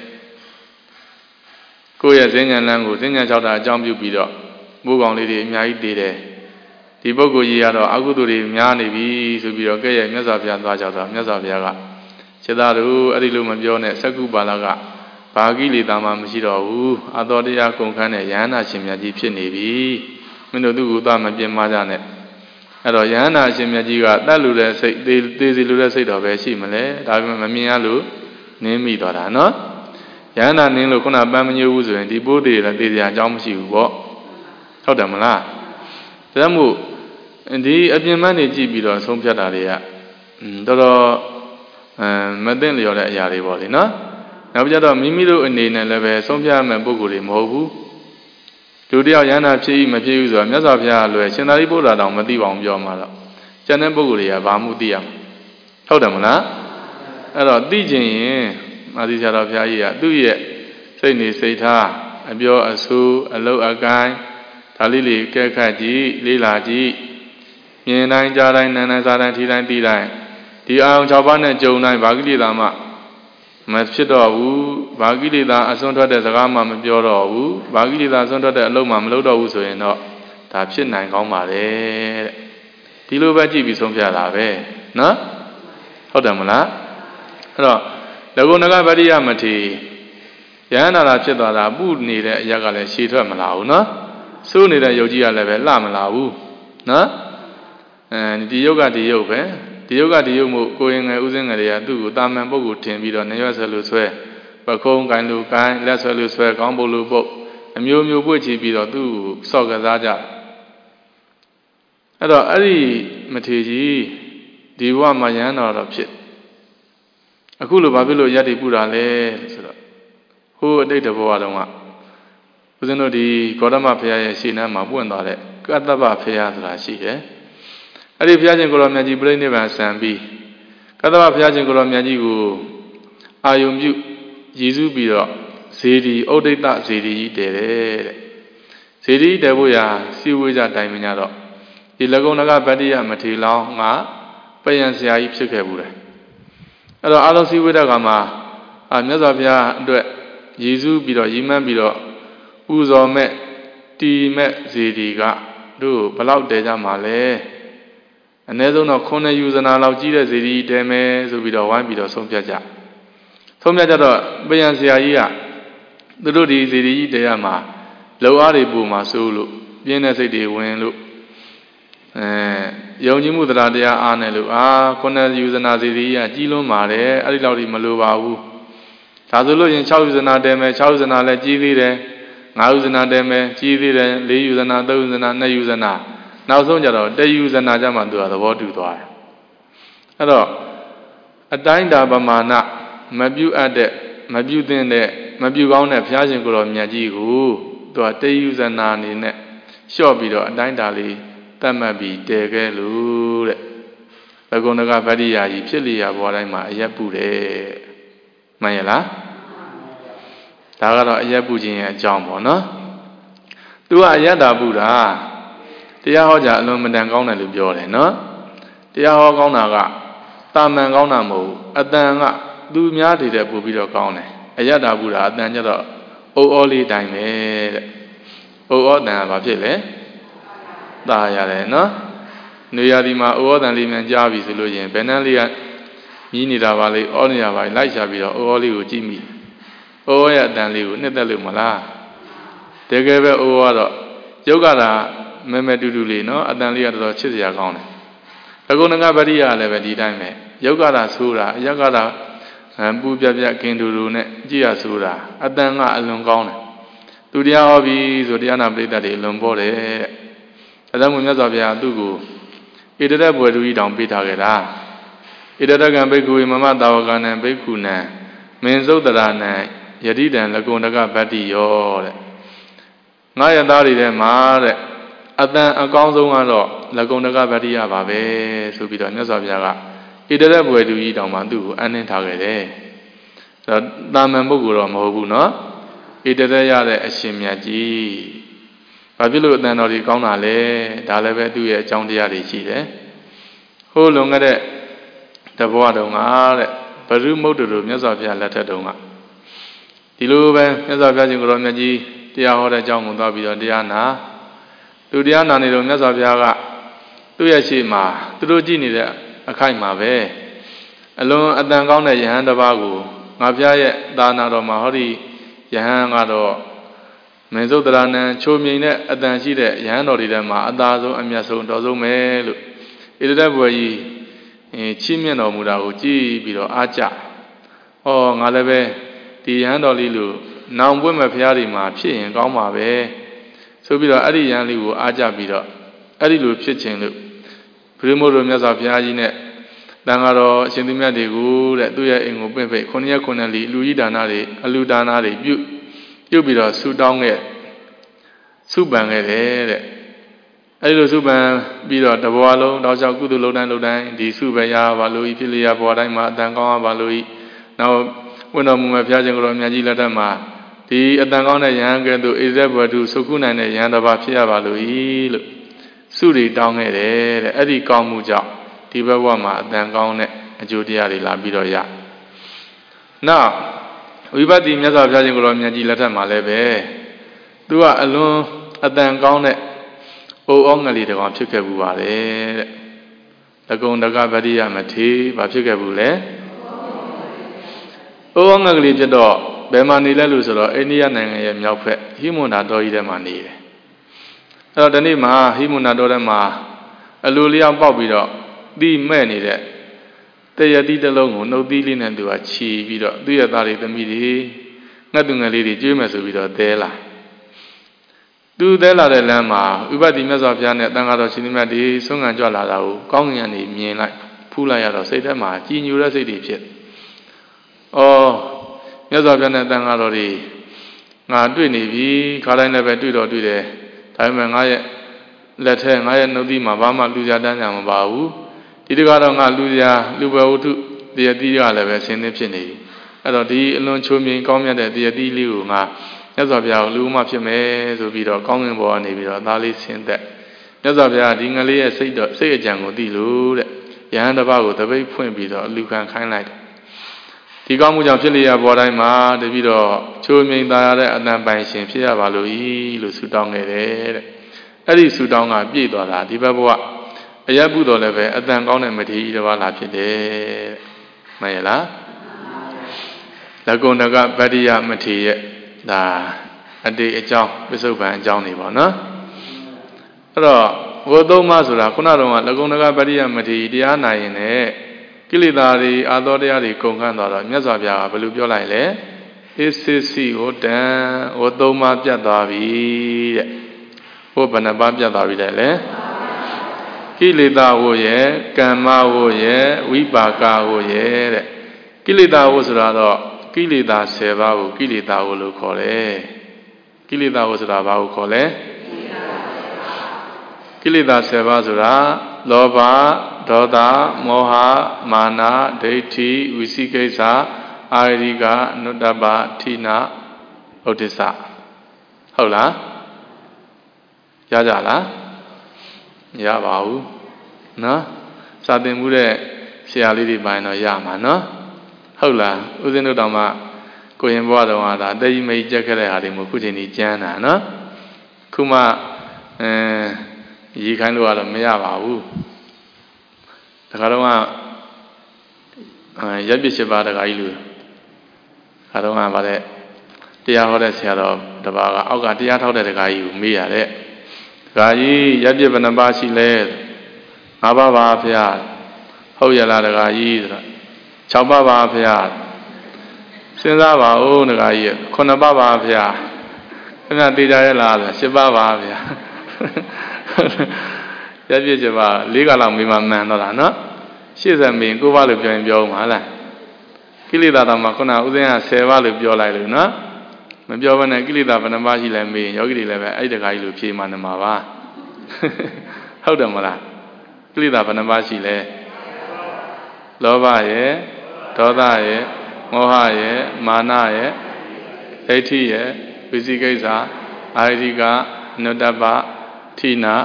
Goya Zenya Lango, Zenya Chata, Jambu Bido, Bugoni, Mai did. The Bogo Yado, Aguduri, Miani, to be okay, Mesavia, Mesavia. Chedaru, Adilum Jone, Saku Balaga, Pagili Dama Mishiro, Adoria Concane, Yana, Shimiaji, Nevi, Minodu Dama Majane. Ado Yana, Shimiajiga, Dalula, say, Daisy Lula said of Shimale, Davamialu, name me Dorano. Yana Nilo Kona Bamayu Uzu, and the Budi, and the Jamshi walk. How them la? Tamu. The Abimani Gibido, some Piadaria, Doro Maden Yola Yari, no? Now, Mimido and Nina Leve, some Piam and Boguri, Mobu. Judia Yana Chi, Mapius, or Mesavia, Senaribo, Radam, Madivam, your mother. Janan Boguria, Bamudia. How them, la? Hello, D J, Madisha of Yaya, do ye? Say, Ni Sata, a bio, a su, a low a guy, Talili, Kekaji, Lilaji. Nine Jaran and Azaran Tiran Tiran. The Arm Javan and Jonah Bagili Lama Mashido, Bagilida, Asonta de Zagama Mjoro, Bagilida, Asonta de Loma, Loda Uso, and not Tapshin and Gomare. Tilo Baji be some Pialave, no? Hodamala? Lagonaga Variamati Yana Chedara, Bud need a Yagale Shita Malau, no? Soon need a Yogia level Lamalau, no? And the yoga the yoga, the yoga the yoga going a using a do, Dam and Bogu Tim, Vido, Nevasalu swear, Bacon, Gandu, Gan, Lasalu swear, Gambolu book, and Mu Mu Buchi Vido do, Sogazaja. Hello, Ari Matiji, the one Mayana of shit. Akulu Babilo Yadi Buddha le, who a data for Adama. Uzano di Kodama Pia Sina Mabuandale, Kataba Pia Rashi, eh? Ari Piajan Golomiaji Brain Sambi. Katava Piajan Golomiaji Ayum Jizu Biro, Sidi, Odeta Sidi, Dere Sidi, Debuya, Siwija Diminado. The Lagonaga Badia Matila, Ma, Payansia Ipsicabure. Ado Alosi Widagama, Anazavia, Jizu Biro, Yiman Biro, Uzo met, Ti met Zidiga, do, Palau Deja Male. And there's no corner use an allow Gida Zidi, Deme, Zubida, one bit or some Piaja. Some Piaja, Bayansia, the Lodi Zidi, Deama, Loari Buma Sulu, Vienna City, Wenlu, Yonjimu the Radia Anelu, Ah, corner use an Azidi, Gilo Mare, Arilaudi Maluau, Tazulu in Chowsana Deme, Chowsana Gidi, Nausana Deme, Gidi, Lee Usana, Dozana, Nausana. Now, so they use an Ajaman to the water to die. Hello, a dinda bamana, Mabu at the Mabu then the Mabu on a Piajan Golomiaji who do a day use an an in it. Sure be a dindali, that may be Tegelu. Lagonaga Vadia, Pilia, what I might Yapure Mayela Tagara Yapujin at Jumbo, no? Do I yada Buddha? The Yahoja alone and gone to Biore, no? The Yahogonaga, Taman Gonamo, a danga, do Miati de Bubido Gone, a Yada Buddha, Dangero, O Oli Dime, O Odan Vapile, Diare, no? Nuyadima, O Odan Liman Javis, Lujan, Benalia, Minida Valley, Onia by Laisha, O Oli Jimmy, O Oya Dan Liu, Nedalu Mala. They gave O Yoga. မဲမဲတူတူလေးနော်အတန်လေးကတော်တော်ချစ်စရာကောင်းတယ်လကုဏကပရိယလည်းပဲဒီတိုင်းပဲယောဂတာဆိုတာအယကတာပူပြပြကင်တူတူနဲ့ကြည့်ရဆိုတာအတန်ကအလွန်ကောင်းတယ်သူတရားဟောပြီးဆိုတရားနာပရိသတ်တွေလွန်ပေါ်တယ်အဲဒါမှမြတ်စွာဘုရားသူ့ကိုဣတရဘွယ်သူကြီးတောင်ပေးထားခဲ့တာဣတရကံဘိက္ခုမမတာဝကနံဘိက္ခုနံမင်းစုတ်တရနံယတိတံလကုဏကပတ္တိယောတဲ့ငါရသားတွေထဲမှာတဲ့အတန်အကောင်းဆုံးကတော့လကုဏကပတ္တိယပါပဲဆိုပြီးတော့မြတ်စွာဘုရားကဣတရဘွယ်သူကြီးတောင်မှသူ့ကိုအနှင်းထားခဲ့တယ်အဲတော့တာမန်ပုဂ္ဂိုလ်တော့မဟုတ်ဘူးနော်ဣတရရတဲ့အရှင်မြတ်ကြီးဘာဖြစ်လို့အတန်တော်ကြီးကောင်းတာလဲဒါလည်းပဲသူ့ရဲ့အကြောင်းတရားတွေရှိတယ်ဟိုးလွန်ခဲ့တဲ့တဘဝတုန်းကတဲ့ဘရုမုတ်တတို့မြတ်စွာဘုရားလက်ထက်တုန်းကဒီလိုပဲမြတ်စွာဘုရားရှင်ကိုယ်တော်မြတ်ကြီးတရားဟောတဲ့အကြောင်းကိုသွားပြီးတော့တရားနာသူတရားနာနေတော့မြတ်စွာဘုရားကသူ့ရဲ့ရှေ့မှာသူတို့ကြည့်နေတဲ့အခိုက်မှာပဲအလွန်အတန်ကောင်းတဲ့ယဟန်တစ်ပါးကိုငါဘုရားရဲ့သာနာတော်မှာဟောဒီယဟန်ကတော့မေဇုတရဏံချိုမြိန်တဲ့အတန်ရှိတဲ့ယဟန်တော်တွေထဲမှာအသာဆုံးအမြတ်ဆုံးတော်ဆုံးပဲလို့ဣတရဘွယ်ကြီးချီးမြှင့်တော်မူတာကိုကြည့်ပြီးတော့အားကြဟောငါလည်းပဲဒီယဟန်တော်လေးလို့နောင်ပွင့်မဲ့ဘုရားတွေမှာဖြစ်ရင်ကောင်းပါပဲဆိုပြီးတော့အဲ့ဒီယဟန်လေးကိုအားကြပြီးတော့အဲ့ဒီလိုဖြစ်ခြင်းလို့ဘုရားမို့တော်မြတ်စွာဘုရားကြီးနဲ့တန်ဃာတော်အရှင်သူမြတ်တွေကိုတဲ့သူ့ရဲ့အိမ်ကိုပြင့်ဖိတ်ခုနှစ်ရက်ခုနှစ်လီလူကြီးဒါနတွေအလူဒါနတွေပြုပြုပြီးတော့ဆူတောင်းခဲ့စုပန်ခဲ့တယ်တဲ့အဲဒီလိုစုပန်ပြီးတော့တဘဝလုံးတောက်လျှောက်ကုသိုလ်လုံးတိုင်းလုံးတိုင်းဒီစုပဲရပါလို့ဤဖြစ်လျာဘဝတိုင်းမှာအတန်ကောင်းပါလို့ဤနောက်ဝိတော်မူမဲ့ဘုရားရှင်ကိုယ်တော်မြတ်ကြီးလက်ထက်မှာဒီအတန်ကောင်းတဲ့ယဟန်ကဲ့သို့ဣဇက်ဘဝတုစုခုနိုင်တဲ့ယဟန်တစ်ပါးဖြစ်ရပါလို့ဤလို့စုတွေတောင်းခဲ့တယ်တဲ့အဲ့ဒီကောင်းမှုကြောင့်ဒီဘဝမှာအတန်ကောင်းတဲ့အကျိုးတရားတွေလာပြီးတော့ရနောက်ဝိပဿနာမြတ်စွာဘုရားရှင်ကိုယ်တော်မြတ်ကြီးလက်ထက်မှာလည်းပဲသူကအလွန်အတန်ကောင်းတဲ့အိုဩငလီတကောင်ဖြစ်ခဲ့ဘူးပါတယ်တဲ့လကုံတကပရိယမထေဘာဖြစ်ခဲ့ဘူးလဲအိုဩငလီဖြစ်တော့ဘယ်မှာနေလဲလို့ဆိုတော့အိန္ဒိယနိုင်ငံရဲ့မြောက်ဘက်ဟိမွန်နာတော်ကြီးထဲမှာနေတယ်အဲ့တော့ဒီနေ့မှာဟိမွန်နာတော်ထဲမှာအလိုလျောက်ပေါက်ပြီးတော့တိမဲ့နေတဲ့တရတိတစ်လုံးကိုနှုတ်သီးလေးနဲ့သူကခြီးပြီးတော့သူ့ရဲ့သားတွေသမီးတွေငှက်သူငယ်လေးတွေကျွေးမယ်ဆိုပြီးတော့သဲလာသူသဲလာတဲ့လမ်းမှာဥပတိမြတ်စွာဘုရားနဲ့တန်ဃာတော်ရှင်မြတ်တွေဆုံးခံကြွလာတာကိုကောင်းကင်ကနေမြင်လိုက်ဖူးလိုက်ရတော့စိတ်ထဲမှာကြည်ညိုတဲ့စိတ်တွေဖြစ်။အော်မြတ်စွာဘုရားနဲ့တန်ဃာတော်တွေငါတွေ့နေပြီခါတိုင်းလည်းပဲတွေ့တော့တွေ့တယ်ဒါပေမဲ့ငါရဲ့လက်ထဲငါရဲ့နှုတ်သီးမှာဘာမှလူကြတန်းကြမပါဘူးဒီတကတော့ငါလူကြလူပဲဝတ္ထုတရားတိကလည်းပဲဆင်းသင်းဖြစ်နေပြီအဲ့တော့ဒီအလွန်ချိုးမြိန်ကောင်းမြတ်တဲ့တရားတိလေးကိုငါမြတ်စွာဘုရားလူမှဖြစ်မယ်ဆိုပြီးတော့ကောင်းကင်ဘဝကနေပြီးတော့အသားလေးဆင်းသက်မြတ်စွာဘုရားဒီငလေးရဲ့စိတ်တော့စိတ်အကြံကိုသိလို့တဲ့ယဟန်တစ်ပါးကိုတပိတ်ဖွင့်ပြီးတော့လူခံခိုင်းလိုက်တယ်ဒီကောင်းမှုကြောင့်ဖြစ်လျက်ပေါ်တိုင်းမှာတပြီးတော့ချိုးမြိန်သားရတဲ့အတန်ပိုင်ရှင်ဖြစ်ရပါလို့ဤလို့ဆုတောင်းခဲ့တယ်တဲ့အဲ့ဒီဆုတောင်းကပြည့်သွားတာဒီဘက်ဘဝအယက်ပုတော်လည်းပဲအတန်ကောင်းတဲ့မထေရကြီးတစ်ပါးလာဖြစ်တယ်မှန်ရလားလကုဏကပတ္တိယမထေရရဲ့ဒါအတိတ်အကြောင်းပစ္စုပန်အကြောင်းတွေပေါ့နော်အဲ့တော့ဝိသုံးမဆိုတာခုနကတော့လကုဏကပတ္တိယမထေရတရားနာရင်လည်းကိလေသာတွေအာသောတရားတွေကုန်ခန့်သွားတော့မြတ်စွာဘုရားကဘယ်လိုပြောလိုက်လဲအစ္ဆေစီဟောတံဝိသုံးမပြတ်သွားပြီတဲ့ဟိုဘယ်နှပါးပြတ်သွားပြီလဲလေကိလေသာဝရဲ့ကမ္မဝရဲ့ဝိပါကဝရဲ့တဲ့ကိလေသာဝဆိုတာတော့ကိလေသာဆယ်ပါးကိုကိလေသာဝလို့ခေါ်တယ်ကိလေသာဝဆိုတာဘာကိုခေါ်လဲကိလေသာဆယ်ပါးဆိုတာလောဘဒေါသမောဟမာနဒိဋ္ဌိဝိသိကိစ္စအာရိကအနုတ္တပထိနာဥဒိစ္စဟုတ်လားရကြလားမရပါဘူးနော်စာသင်မှုတဲ့ဆရာလေးတွေပိုင်းတော့ရမှာနော်ဟုတ်လားဦးဇင်းတို့တောင်မှကိုရင်ဘွားတော်ကဒါအသေးကြီးမိတ်ကြက်ခဲ့တဲ့ဟာတွေမျိုးခုချိန်ကြီးကျမ်းတာနော်ခုမှအဲရီခိုင်းလို့ကတော့မရပါဘူးတခါတော့ကရက်ပြစ်ရှိပါတခါကြီးလူခါတော့ကဗါတဲ့တရားဟောတဲ့ဆရာတော်တပါးကအောက်ကတရားထောက်တဲ့တခါကြီးကိုမေးရတဲ့ Gà yí yáp yếp nà ba xì lê ngà ba ba phía hậu yà là gà yí chào ba ba phía xin ra bà ô nà gà yí khôn nà ba ba phía cái này tì ra là xếp ba ba phía yáp yếp chà bà lý gà lòng mì mà màn đó là nó xếp ra mình cô ba lực cho em biểu mà là cái lý ta tầm mà con nào ưu tiên là xe ba lực biểu lại được nó mà biểu bên này cái lý ta bên năm ba xì lại mình nhớ cái đi lại vậy ấy được cái lực phía mà nằm mà ba hậu đầm mà là cái lý ta bên năm ba xì lại lo ba ye đo đa ye ngô ha ye ma na ye dai thi ye vi si cây sa ai thi ca nô đa ba thi na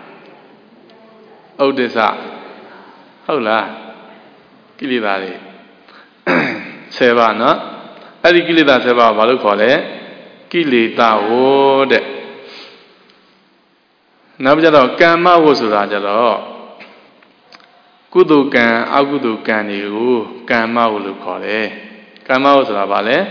âu đê sa hậu là cái lý ta đấy xe ba nó ấy cái lý ta xe ba vào lúc khó đấy cái lý ta vô đấy nào bây giờ cam ma vô số ra giờ đó cú tu can áo cú tu can này u cam ma vô lúc khó đấy cam ma vô số ra vào đấy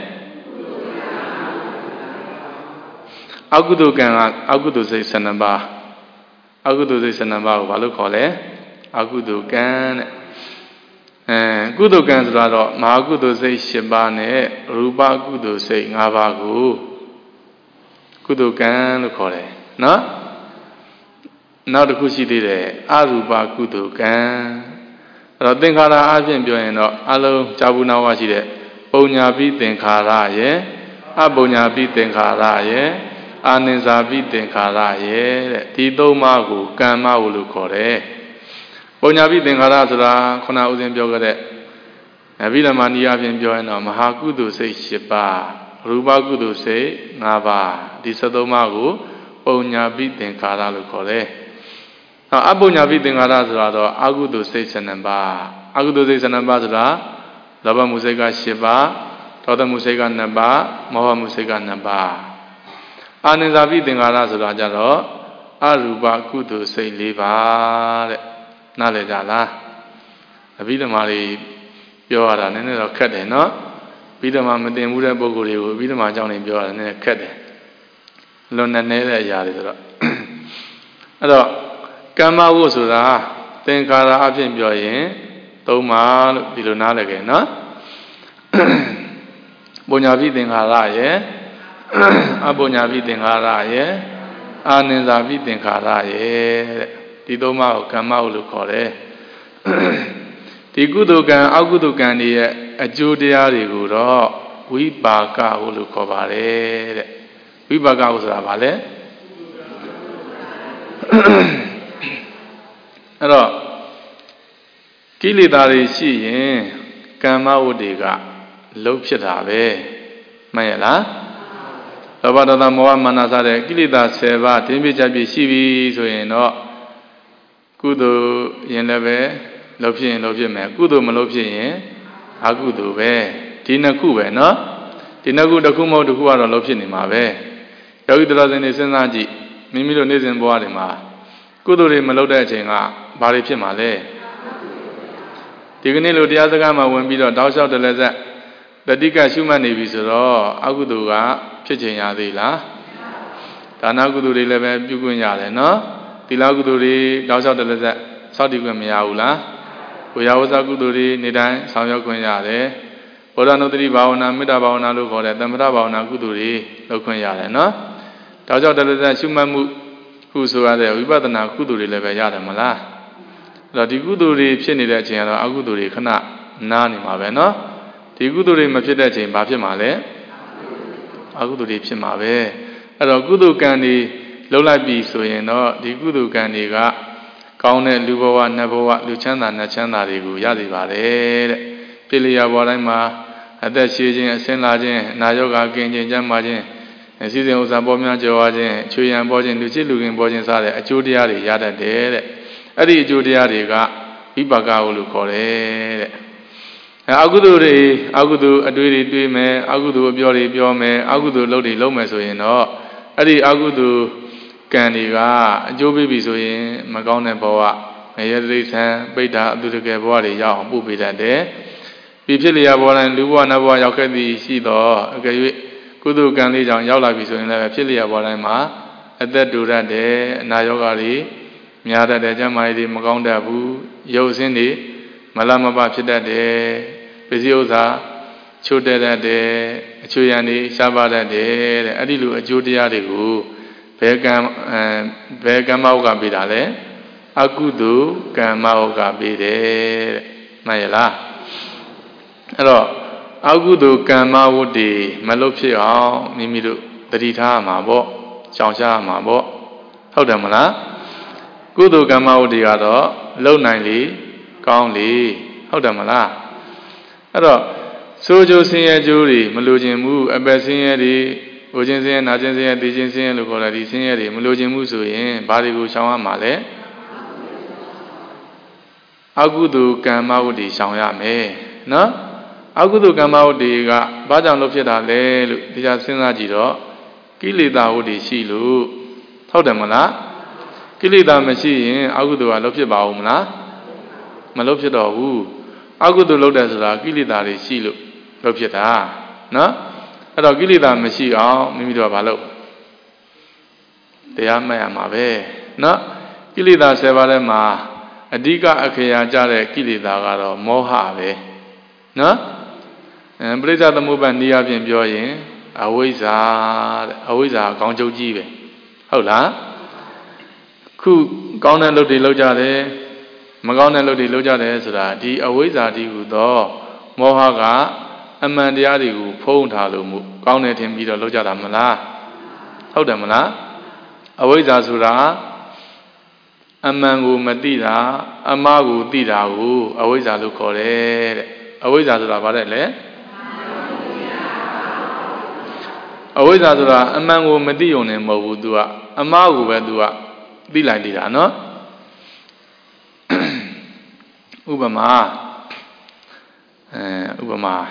áo cú tu can áo cú tu say sanh ba áo cú tu say sanh ba vào lúc khó đấy áo cú tu canကုသိုလ်ကံဆိုတာတော့မဟာကုသိုလ်စိတ်၈ပါးနဲ့ရူပကုသိုလ်စိတ်၅ပါးကိုကုသိုလ်ကံလို့ခေါ်တယ်နော်နောက်တစ်ခုရှိသေးတယ်အရူပကုသိုလ်ကံအဲ့တော့သင်္ခါရအပြင်ပြောရင်တော့အလုံးကြာဘူးနာဝရှိတဲ့ပုံညာပိသင်္ခါရရဲ့အပုံညာပိသင်္ခါရရဲ့အာနိဇာပိသင်္ခါရရဲ့တဲ့ဒီသုံးပါးကိုကမ္မဝလို့ခေါ်တယ်ပုံညာပိသင်္ခါရဆိုတာခုနဦးဇင်းပြောခဲ့တဲ့အဘိဓမ္မာနိယအပြင်ပြောရင်တော့မဟာကုသိုလ်စိတ်၈ပါးရူပကုသိုလ်စိတ်၅ပါးဒီ၁၃ပါးကိုပုံညာပိသင်္ခါရလို့ခေါ်တယ်။နောက်အပုံညာပိသင်္ခါရဆိုတာတော့အကုသိုလ်စိတ်၁၂ပါးအကုသိုလ်စိတ်၁၂ပါးဆိုတာလောဘမှုစိတ်က၈ပါးဒေါသမှုစိတ်က၂ပါးမောဟမှုစိတ်က၂ပါးအာနိဇာပိသင်္ခါရဆိုတာကြတော့အရူပကုသိုလ်စိတ်၄ပါးတဲ့နားလည်ကြလားအဘိဓမ္မာတွေပြောရတာနည်းနည်းတော့ခက်တယ်နော်အဘိဓမ္မာမသိဘူးတဲ့ပုဂ္ဂိုလ်တွေကိုအဘိဓမ္မာအကြောင်းတွေပြောရတာနည်းနည်းခက်တယ်လွန်နေနေတဲ့အရာတွေဆိုတော့အဲ့တော့ကမ္မဝုဆိုတာသင်္ခါရအဖြစ်ပြောရင်သုံးပါလို့ဒီလိုနားလည်ကြနော်ပုညာပိသင်္ခါရရဲ့အပုညာပိသင်္ခါရရဲ့အာနိဇာပိသင်္ခါရရဲ့တဲ့ဒီသုံးပါးကိုကမ္မဝုလို့ခေါ်တယ်ဒီကုသိုလ်ကံအကုသိုလ်ကံတွေရဲ့အကျိုးတရားတွေကိုတော့ဝိပါကဝုလို့ခေါ်ပါတယ်တဲ့ဝိပါကဝုဆိုတာဘာလဲအဲ့တော့ကိလေသာတွေရှိရင်ကမ္မဝုတွေကလုံးဖြစ်တာပဲမှန်ရလားလောဘဒေါသမောဟမာနစတဲ့ကိလေသာ၁၀ပါးတင်းပြကြပြရှိပြီဆိုရင်တော့ကုသိုလ်ရင်လည်းပဲလုပ်ဖြစ်ရင်လုပ်ဖြစ်မယ်ကုသိုလ်မလုပ်ဖြစ်ရင်အကုသိုလ်ပဲဒီနှစ်ခုပဲเนาะဒီနှစ်ခုတစ်ခုမဟုတ်တစ်ခုကတော့လုပ်ဖြစ်နေမှာပဲယောဂီတရားစင်တွေစဉ်းစားကြည့်မိမိတို့နေ့စဉ်ဘဝတွေမှာကုသိုလ်တွေမလုပ်တဲ့အချိန်ကဘာတွေဖြစ်မှာလဲဒီကနေ့လိုတရားစကားမှာဝင်ပြီးတော့တောက်လျှောက်တလည်းဆက်တတိကရှုမှတ်နေပြီဆိုတော့အကုသိုလ်ကဖြစ်ချင်ရသေးလားဒါနကုသိုလ်တွေလည်းပဲပြုခွင့်ရတယ်เนาะသီလကုသိုလ်တွေတောက်လျှောက်တလည်းဆက်စောင့်တည်ခွင့်မရဘူးလားဝေယဝဇကုသိုလ်တွေနေ့တိုင်းဆောင်ရွက်ခွင့်ရတယ်ဗုဒ္ဓနုတ္တိဘာဝနာမေတ္တာဘာဝနာလို့ခေါ်တဲ့သမထဘာဝနာကုသိုလ်တွေလုပ်ခွင့်ရတယ်နော်ဒါကြောင့်တလည်းဆက်ရှုမှတ်မှုခုဆိုရတဲ့ဝိပဿနာကုသိုလ်တွေလည်းပဲရတယ်မလားအဲ့တော့ဒီကုသိုလ်တွေဖြစ်နေတဲ့အချိန်ကတော့အကုသိုလ်တွေခဏနားနေမှာပဲနော်ဒီကုသိုလ်တွေမဖြစ်တဲ့အချိန်ဘာဖြစ်မှာလဲအကုသိုလ်တွေဖြစ်မှာပဲအဲ့တော့ကုသိုလ်ကံတွေလှုပ်လိုက်ပြီဆိုရင်တော့ဒီကုသိုလ်ကံတွေကကောင်းတဲ့လူဘဝနတ်ဘဝလူချမ်းသာနတ်ချမ်းသာတွေကိုရစေပါတယ်တဲ့ပြည့်လျာဘဝတိုင်းမှာအသက်ရှည်ခြင်းအစင်လာခြင်းနာယောဂကင်းခြင်းကျမ်းမာခြင်းအစည်းအဝေးဥစ္စာပေါ်များကြော်ဝါခြင်းချွေရန်ပေါ်ခြင်းလူချစ်လူခင်ပေါ်ခြင်းစတဲ့အကျိုးတရားတွေရတတ်တယ်တဲ့အဲ့ဒီအကျိုးတရားတွေကဝိပါကဟုလို့ခေါ်တယ်တဲ့အကုသိုလ်တွေအကုသိုလ်အတွေ့တွေတွေ့မယ်အကုသိုလ်အပြောတွေပြောမယ်အကုသိုလ်လုပ်တွေလုပ်မယ်ဆိုရင်တော့အဲ့ဒီအကုသိုလ်ကံတွေကအကျိုးပေးပြီဆိုရင်မကောင်းတဲ့ဘဝငရဲတိရစ္ဆာန်ပိဋ္ဌာအတုတကယ်ဘဝတွေရောက်အောင်ပို့ပေးတတ်တယ်ပြီးဖြစ်လျာဘဝတိုင်းလူဘဝနတ်ဘဝရောက်ခဲ့သည်ရှိတော့အကယ်၍ကုသိုလ်ကံလေးကြောင့်ရောက်လာပြီဆိုရင်လည်းဖြစ်လျာဘဝတိုင်းမှာအသက်တူရတဲ့အနာရောဂါတွေများတတ်တယ်ကျန်းမာရေးတွေမကောင်းတတ်ဘူးရုပ်အဆင်းတွေမလမပဖြစ်တတ်တယ်ပစ္စည်းဥစ္စာချို့တက်တတ်တယ်အချွေရံတွေရှားပါတတ်တယ်တဲ့အဲ့ဒီလိုအကျိုးတရားတွေကိုဘယ်ကံအဲဘယ်ကမ္မဥက္ကပေးတာလဲအကုသိုလ်ကမ္မဥက္ကပေးတယ်တဲ့မှန်ရလားအဲ့တော့အကုသိုလ်ကမ္မဝတ္တိမလုပ်ဖြစ်အောင်မိမိတို့တတိထားမှာပေါ့ရှောင်ရှားမှာပေါ့ဟုတ်တယ်မလားကုသိုလ်ကမ္မဝတ္တိကတော့လုံနိုင်လေကောင်းလေဟုတ်တယ်မလားအဲ့တော့ဆိုးကျိုးဆင်းရဲကျိုးတွေမလိုချင်ဘူးအပယ်ဆင်းရဲတွေဟိုချင်းဆင်းရဲနာချင်းဆင်းရဲသိချင်းဆင်းရဲလို့ခေါ်တာဒီဆင်းရဲတွေမလိုချင်ဘူးဆိုရင်ဘာတွေကိုရှောင်ရမှာလဲအကုသိုလ်ကမ္မဝတ္တိရှောင်ရမယ်နော်အကုသိုလ်ကမ္မဝတ္တိကဘာကြောင့်လုပ်ဖြစ်တာလဲလို့တရားစဉ်းစားကြည့်တော့ကိလေသာဝတ္တိရှိလို့ဟုတ်တယ်မလားကိလေသာမရှိရင်အကုသိုလ်ကလုပ်ဖြစ်ပါဦးမလားမလုပ်ဖြစ်တော့ဘူးအကုသိုလ်လုပ်တယ်ဆိုတာကိလေသာတွေရှိလို့လုပ်ဖြစ်တာနော်အဲ့တော့ကိလေသာမရှိအောင်မိမိတို့ကဘာလုပ်တရားမှတ်ရမှာပဲနော်ကိလေသာဆယ်ပါးထဲမှာအဓိကအခရာကြတဲ့ကိလေသာကတော့မောဟပဲနော်အဲပရိစ္ဆသမုပ္ပါဒ်နည်းအားဖြင့်ပြောရင်အဝိဇ္ဇာတဲ့အဝိဇ္ဇာကောင်းချုပ်ကြီးပဲဟုတ်လားခုကောင်းတဲ့လုပ်တွေလုပ်ကြတယ်မကောင်းတဲ့လုပ်တွေလုပ်ကြတယ်ဆိုတာဒီအဝိဇ္ဇာတိဟုသောမောဟကအမှန်တရားတွေကိုဖုံးထားလို့မှုကောင်းတယ်ထင်ပြီးတော့လုပ်ကြတာမလားဟုတ်တယ်မလားအဝိဇ္ဇာဆိုတာအမှန်ကိုမသိတာအမှားကိုသိတာကိုအဝိဇ္ဇာလို့ခေါ်တယ်တဲ့အဝိဇ္ဇာဆိုတာဘာလဲလဲအဝိဇ္ဇာဆိုတာအမှန်ကိုမသိုံနဲ့မဟုတ်ဘူး तू ကအမှားကိုပဲ तू ကသိလိုက်သေးတာနော်ဥပမာအဲဥပမာ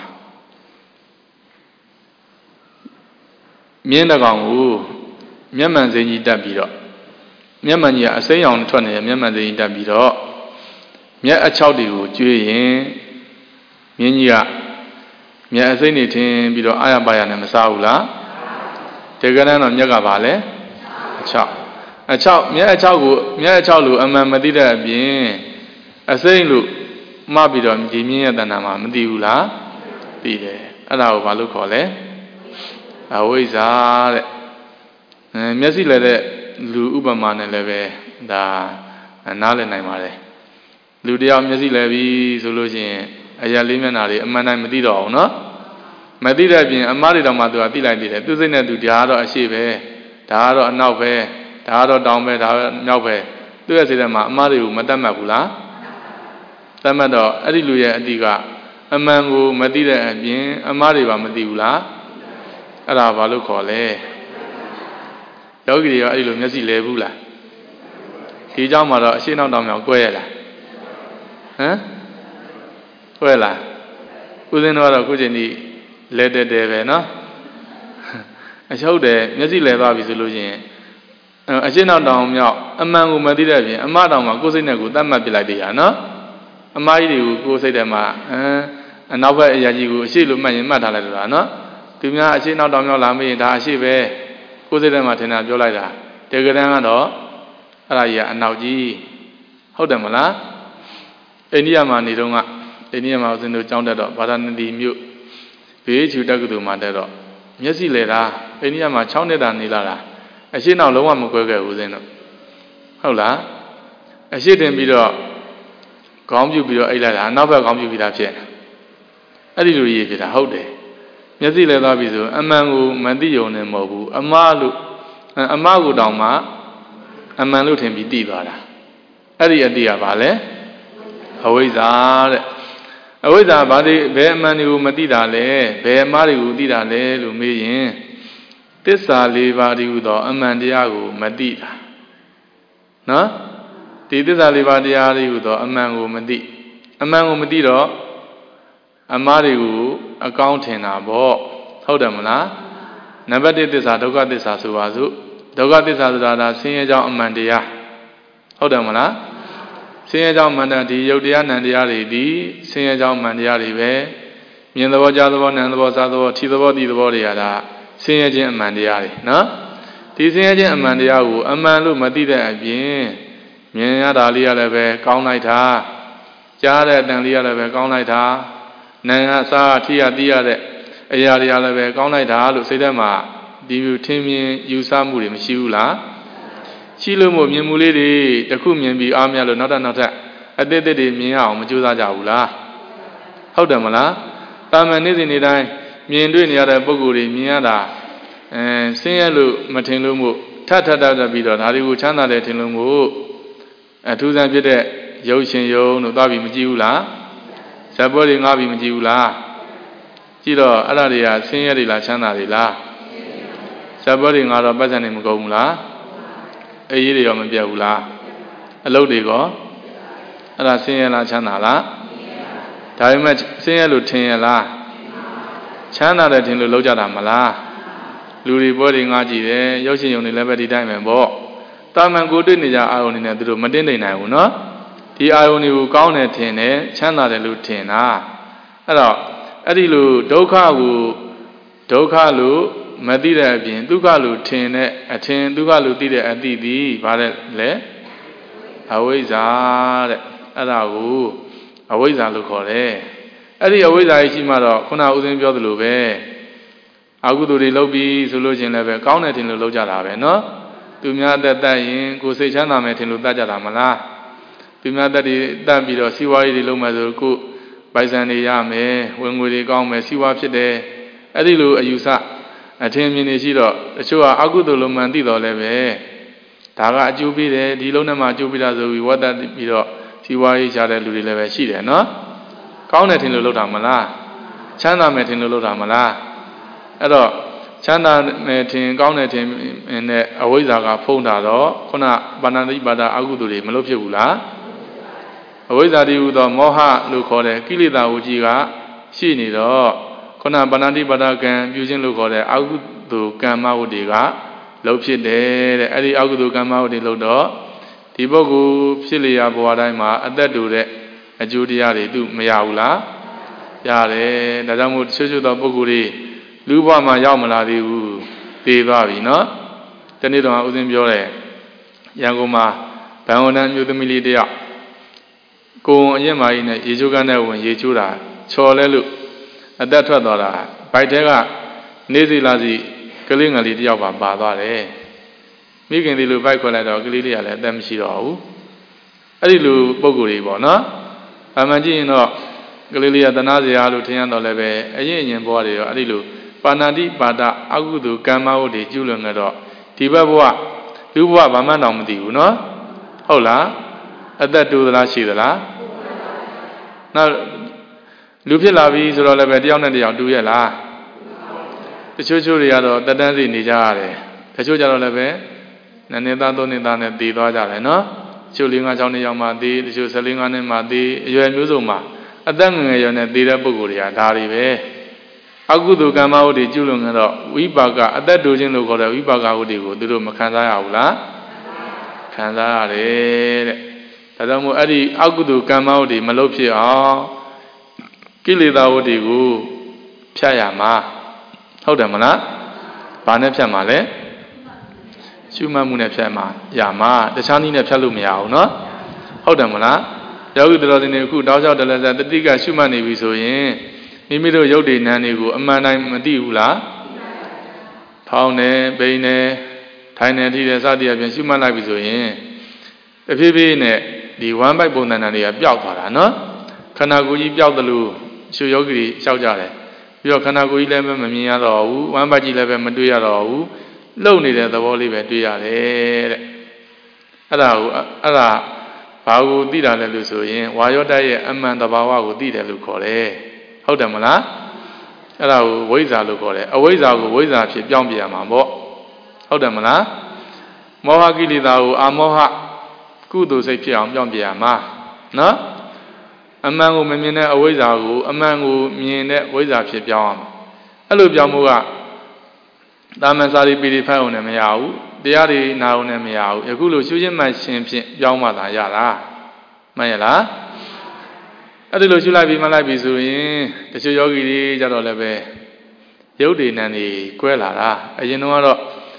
မြင်းတကောင်ကိုမျက်မှန်စိမ်းကြီးတက်ပြီးတော့မျက်မှန်ကြီးကအစိမ်းရောင်ထွက်နေတယ်မျက်မှန်စိမ်းကြီးတက်ပြီးတော့မျက်အချောက်တွေကိုကျွေးရင်မြင်းကြီးကမျက်အစိမ်းတွေထင်းပြီးတော့အာရပါရနဲ့မစားဘူးလားတကယ်တမ်းတော့မျက်ကပါလေအချောက်အချောက်မျက်အချောက်ကိုမျက်အချောက်လို့အမှန်မသိတဲ့အပြင်အစိမ်းလို့မှပြီးတော့ဒီမြင်းရဲ့တဏ္ဍာမှာမသိဘူးလားသိတယ်အဲ့ဒါကိုဘာလို့ခေါ်လဲအဝိဇ္ဇာတဲ့အဲမျက်စိလည်းတဲ့လူဥပမာနဲ့လည်းပဲဒါနားလည်နိုင်ပါတယ်လူတယောက်မျက်စိလည်းပြီဆိုလို့ရှိရင်အရာလေးမျက်နှာတွေအမှန်တိုင်းမသိတော့အောင်နော်မသိတဲ့အပြင်အမှားတွေတော့မှသူကသိလိုက်သေးတယ်သူစိတ်နဲ့သူဒါကတော့အရှိပဲဒါကတော့အနောက်ပဲဒါကတော့တောင်ပဲဒါမြောက်ပဲသူ့ရဲ့စိတ်ထဲမှာအမှားတွေကိုမတတ်မှတ်ဘူးလားတတ်မှတ်တော့အဲ့ဒီလူရဲ့အတိကအမှန်ကိုမသိတဲ့အပြင်အမှားတွေပါမသိဘူးလားအဲ့ဒါဘာလို့ခေါ်လဲယောဂီတွေကအဲ့ဒီလိုမျက်စိလဲဘူးလားဒီเจ้าမှာတော့အရှင်းနောက်တောင်မြောင်ကွဲရလားဟမ်ကွဲလားဦးဇင်းတို့ကတော့ခုချိန်ဒီလဲတက်တယ်ပဲနော်အချုပ်တယ်မျက်စိလဲသွားပြီဆိုလို့ရှိရင်အရှင်းနောက်တောင်မြောင်အမှန်ကိုမသိတဲ့အပြင်အမှားတောင်မှာကိုယ်စိတ်နဲ့ကိုယ်တတ်မှတ်ပြလိုက်သေးတာနော်အမှားကြီးတွေကိုကိုယ်စိတ်ထဲမှာအမ်အနောက်ဘက်အရာကြီးကိုအရှိလို့မှတ်ရင်မှတ်ထားလိုက်တာနော်သူများအရှိနောက်တောင်မြောက်လာမရင်ဒါအရှိပဲကိုယ်စိတ်ထဲမှာထင်တာပြောလိုက်တာတကယ်တမ်းကတော့အဲ့ဒါကြီးကအနောက်ကြီးဟုတ်တယ်မလားအိန္ဒိယမှာနေတော့ကအိန္ဒိယမှာဦးဇင်းတို့ကျောင်းတက်တော့ဗာရာဏသီမြို့ဘေးချူတက္ကသိုလ်မှာတက်တော့မျက်စိလဲတာအိန္ဒိယမှာ၆နှစ်တာနေလာတာအရှိနောက်လုံးဝမကွဲခဲ့ဘူးဦးဇင်းတို့ဟုတ်လားအရှိတင်ပြီးတော့ခေါင်းပြုတ်ပြီးတော့အိတ်လိုက်တာနောက်ဘက်ခေါင်းပြုတ်ပြီးသားဖြစ်အဲ့ဒီလိုရေးဖြစ်တာဟုတ်တယ်မျက်စိလဲသွားပြီဆိုအမှန်ကိုမသိုံနဲ့မဟုတ်ဘူးအမှားလို့အမှားကိုတောင်မှအမှန်လို့ထင်ပြီးသိသွားတာအဲ့ဒီအတိကဘာလဲအဝိဇ္ဇာတဲ့အဝိဇ္ဇာဘာတွေဘယ်အမှန်တွေကိုမသိတာလဲဘယ်အမှားတွေကိုသိတာလဲလို့မေးရင်သစ္စာလေးပါးတည်းဟူသောအမှန်တရားကိုမသိတာနော်ဒီသစ္စာလေးပါးတရားတွေဟူသောအမှန်ကိုမသိအမှန်ကိုမသိတော့အမှားတွေကိုအကောင်းထင်တာပေါ့ဟုတ်တယ်မလားနံပါတ်တစ်သစ္စာဒုက္ခသစ္စာဆိုပါစို့ဒုက္ခသစ္စာဆိုတာဒါဆင်းရဲကြောင်းအမှန်တရားဟုတ်တယ်မလားဆင်းရဲကြောင်းအမှန်တရားဒီယုတ်တရားနံတရားတွေဒီဆင်းရဲကြောင်းအမှန်တရားတွေပဲမြင်သဘောကြားသဘောနာမ်သဘောစားသဘောထိသဘောသိသဘောတွေကဒါဆင်းရဲခြင်းအမှန်တရားတွေနော်ဒီဆင်းရဲခြင်းအမှန်တရားကိုအမှန်လို့မသိတဲ့အပြင်မြင်ရတာလေးရလည်းပဲကောင်းလိုက်တာကြားတဲ့အတန်လေးရလည်းပဲကောင်းလိုက်တာနာမ်ကစားထိရသိရတဲ့အရာတွေရလည်းပဲကောင်းလိုက်တာလို့စိတ်ထဲမှာဒီလိုထင်မြင်ယူဆမှုတွေမရှိဘူးလားရှိလို့မို့မြင်မှုလေးတွေတစ်ခုမြင်ပြီးအားမရလို့နောက်ထပ်နောက်ထပ်အသေးသေးတွေမြင်ရအောင်မကြိုးစားကြဘူးလားဟုတ်တယ်မလားတာမန်နေ့စဉ်နေ့တိုင်းမြင်တွေ့နေရတဲ့ပုံကိုယ်တွေမြင်ရတာအဲဆင်းရဲလို့မထင်လို့မို့ထထထထပြီးတော့ဒါတွေကိုချမ်းသာတယ်ထင်လို့မို့အထူးဆန်းဖြစ်တဲ့ရုပ်ရှင်ယုံတို့သွားပြီးမကြည့်ဘူးလားဇာတ်ပွဲတွေငါပြီးမကြည့်ဘူးလားကြည့်တော့အဲ့ဒါတွေကဆင်းရဲတွေလားချမ်းသာတွေလားဇာတ်ပွဲတွေငါတော့ပတ်စံနေမကုန်ဘူးလားအေးရေးတွေရောမပြတ်ဘူးလားအလုပ်တွေကောအဲ့ဒါဆင်းရဲလားချမ်းသာလားဒါပေမဲ့ဆင်းရဲလို့ထင်ရလားချမ်းသာတယ်ထင်လို့လောက်ကြတာမလားလူတွေပွဲတွေငါကြည့်တယ်ရုပ်ရှင်ယုံတွေလည်းပဲဒီတိုင်းပဲပေါ့တာမန်ကိုတွေ့နေကြအာရုံတွေနဲ့သူတို့မတင်းနေနိုင်ဘူးနော်ဒီအာရုံတွေကိုကောင်းတယ်ထင်တယ်ချမ်းသာတယ်လို့ထင်တာအဲ့တော့အဲ့ဒီလိုဒုက္ခကိုဒုက္ခလို့မသိတဲ့အပြင်ဒုက္ခလို့ထင်တဲ့အထင်ဒုက္ခလို့သိတဲ့အသိသည်ဘာလဲလဲအဝိဇ္ဇာတဲ့အဲ့ဒါကိုအဝိဇ္ဇာလို့ခေါ်တယ်အဲ့ဒီအဝိဇ္ဇာရှိမှတော့ခုနဦးစင်းပြောသလိုပဲအကုသိုလ်တွေလုပ်ပြီးဆိုလို့ချင်းလည်းပဲကောင်းတယ်ထင်လို့လုပ်ကြတာပဲနော်သူများတက်တက်ရင်ကိုယ်စိတ်ချမ်းသာမယ်ထင်လို့တတ်ကြတာမလားသူများတက်တွေတက်ပြီးတော့စီးပွားရေးတွေလုပ်မယ်ဆိုကိုပိုက်ဆံတွေရမယ်ဝင်ငွေတွေကောင်းမယ်စီးပွားဖြစ်တယ်အဲ့ဒီလိုအယူဆအထင်မြင်နေရှိတော့တချို့ကအကုသိုလ်လုံးမှန်သိတော်လည်းပဲဒါကအကျိုးပေးတယ်ဒီလုံးနဲ့မှအကျိုးပေးတာဆိုပြီးဝတ်တက်ပြီးတော့စီးပွားရေးရှာတဲ့လူတွေလည်းပဲရှိတယ်နော်ကောင်းတယ်ထင်လို့လုပ်တာမလားချမ်းသာမယ်ထင်လို့လုပ်တာမလားအဲ့တော့ချမ်းသာမယ်ထင်ကောင်းတယ်ထင်နဲ့အဝိဇ္ဇာကဖုံးတာတော့ခုနပါဏာတိပါဒအကုသိုလ်တွေမလုပ်ဖြစ်ဘူးလားအဝိဇ္ဇာတည်းဟူသောမောဟလို့ခေါ်တဲ့ကိလေသာဝကြီးကရှိနေတော့ခုနပါဏာတိပါဒကံပြုခြင်းလို့ခေါ်တဲ့အကုသိုလ်ကမ္မဝတ္တိကလုပ်ဖြစ်တယ်တဲ့အဲ့ဒီအကုသိုလ်ကမ္မဝတ္တိလုပ်တော့ဒီပုဂ္ဂိုလ်ဖြစ်လျာဘဝတိုင်းမှာအသက်တူတဲ့အကျိုးတရားတွေသူမရဘူးလားရတယ်ဒါကြောင့်မို့ဆွဆွသောပုဂ္ဂိုလ်တွေလူဘဝမှာရောက်မလာသေးဘူးသေသွားပြီနော်တနေ့တော့ဦးစင်းပြောတယ်ရန်ကုန်မှာဗန်ဝန္တန်မျိုးသမီးလေးတယောက်ကိုယ်အရင်မာကြီးနဲ့ရေချိုးကန်းနဲ့ဝင်ရေချိုးတာချော်လဲလို့အသက်ထွက်သွားတာဘိုက်ထဲကနေစီလာစီကလေးငယ်လေးတယောက်ပါပါသွားတယ်မိခင်ဒီလိုဘိုက်ခွဲလိုက်တော့ကလေးလေးကလည်းအသက်မရှိတော့ဘူးအဲ့ဒီလိုပုံကိုယ်တွေပေါ့နော်အမှန်ကြည့်ရင်တော့ကလေးလေးကသနာစရာလို့ထင်ရတော့လည်းပဲအရင်အရင်ဘဝတွေရောအဲ့ဒီလိုပါဏာတိပါဒအကုသိုလ်ကမ္မဝတ္တိကျူးလွန်ကြတော့ဒီဘက်ဘဝလူဘဝဘာမှတော့မသိဘူးနော်ဟုတ်လားအသက်တူသလားရှိသလားနောက်လူဖြစ်လာပြီဆိုတော့လည်းပဲတယောက်နဲ့တယောက်တူရဲ့လားတချို့ချို့တွေကတော့တက်တန်းစီနေကြရတယ်တချို့ကြတော့လည်းပဲနည်းနည်းသားသုံးနှစ်သားနဲ့တည်သွားကြတယ်နော်တချို့လေးငါးချောင်းနှစ်ယောက်မှတည်တချို့ဆယ်လေးငါးနှစ်မှတည်အရွယ်မျိုးစုံမှာအသက်ငယ်ငယ်ရွယ်နဲ့တည်တဲ့ပုဂ္ဂိုလ်တွေကဒါတွေပဲအကုသိုလ်ကမ္မဝတ္တိကျุလွန်ကြတော့ဝိပါကအသက်တူခြင်းလို့ခေါ်တဲ့ဝိပါကဝတ္တိကိုသူတို့မခံစားရဘူးလားခံစားရတယ်တဲ့ဒါကြောင့်မို့အဲ့ဒီအကုသိုလ်ကမ္မဝတ္တိမလုပ်ဖြစ်အောင်ကိလေသာဝတ္တိကိုဖြတ်ရမှာဟုတ်တယ်မလားဘာနဲ့ဖြတ်မှာလဲရှုမှတ်မှုနဲ့ဖြတ်မှာရမှာတခြားနည်းနဲ့ဖြတ်လို့မရဘူးเนาะဟုတ်တယ်မလားယောဂီတော်တင်တွေအခုတောက်လျှောက်တလဲဆက်တတိကရှုမှတ်နေပြီဆိုရင်မိမိတို့ရုပ်တည်နံတွေကိုအမှန်တိုင်းမသိဘူးလားဖောင်းနေပိန်နေထိုင်နေထိတယ်စသည်အပြင်ရှုမှတ်လိုက်ပြီဆိုရင်တဖြည်းဖြည်းနဲ့ဒီဝမ်းပိုက်ပုံသဏ္ဍာန်တွေကပျောက်သွားတာနော်ခန္ဓာကိုယ်ကြီးပျောက်တယ်လို့ရှုယောဂီတွေလျှောက်ကြတယ်ပြီးတော့ခန္ဓာကိုယ်ကြီးလည်းမမြင်ရတော့ဘူးဝမ်းပိုက်ကြီးလည်းပဲမတွေ့ရတော့ဘူးလှုပ်နေတဲ့သဘောလေးပဲတွေ့ရတယ်တဲ့အဲ့ဒါကိုအဲ့ဒါဘာကိုသိတာလဲလို့ဆိုရင်ဝါယောတရဲ့အမှန်တဘာဝကိုသိတယ်လို့ခေါ်တယ်ဟုတ်တယ်မလားအဲ့ဒါကိုဝိဇ္ဇာလို့ခေါ်တယ်အဝိဇ္ဇာကိုဝိဇ္ဇာဖြစ်ပြောင်းပြရမှာပေါ့ဟုတ်တယ်မလားမောဟကိလေသာကိုအာမောဟကုသိုလ်စိတ်ဖြစ်အောင်ပြောင်းပြရမှာနော်အမှန်ကိုမမြင်တဲ့အဝိဇ္ဇာကိုအမှန်ကိုမြင်တဲ့ဝိဇ္ဇာဖြစ်ပြောင်းအောင်အဲ့လိုပြောင်းမှုကတာမန်စာရီပီရီဖိုင်အောင်လည်းမရဘူးတရားတွေနာအောင်လည်းမရဘူးယခုလိုရှုခြင်းမှရှင်ဖြင့်ပြောင်းမှသာရတာမှန်ရလားအဲ့ဒီလိုရှုလိုက်ပြီးမှလိုက်ပြီးဆိုရင်တချို့ယောဂီတွေကြတော့လည်းပဲရုပ်တည်နံတွေကွဲလာတာအရင်တော့ကတော့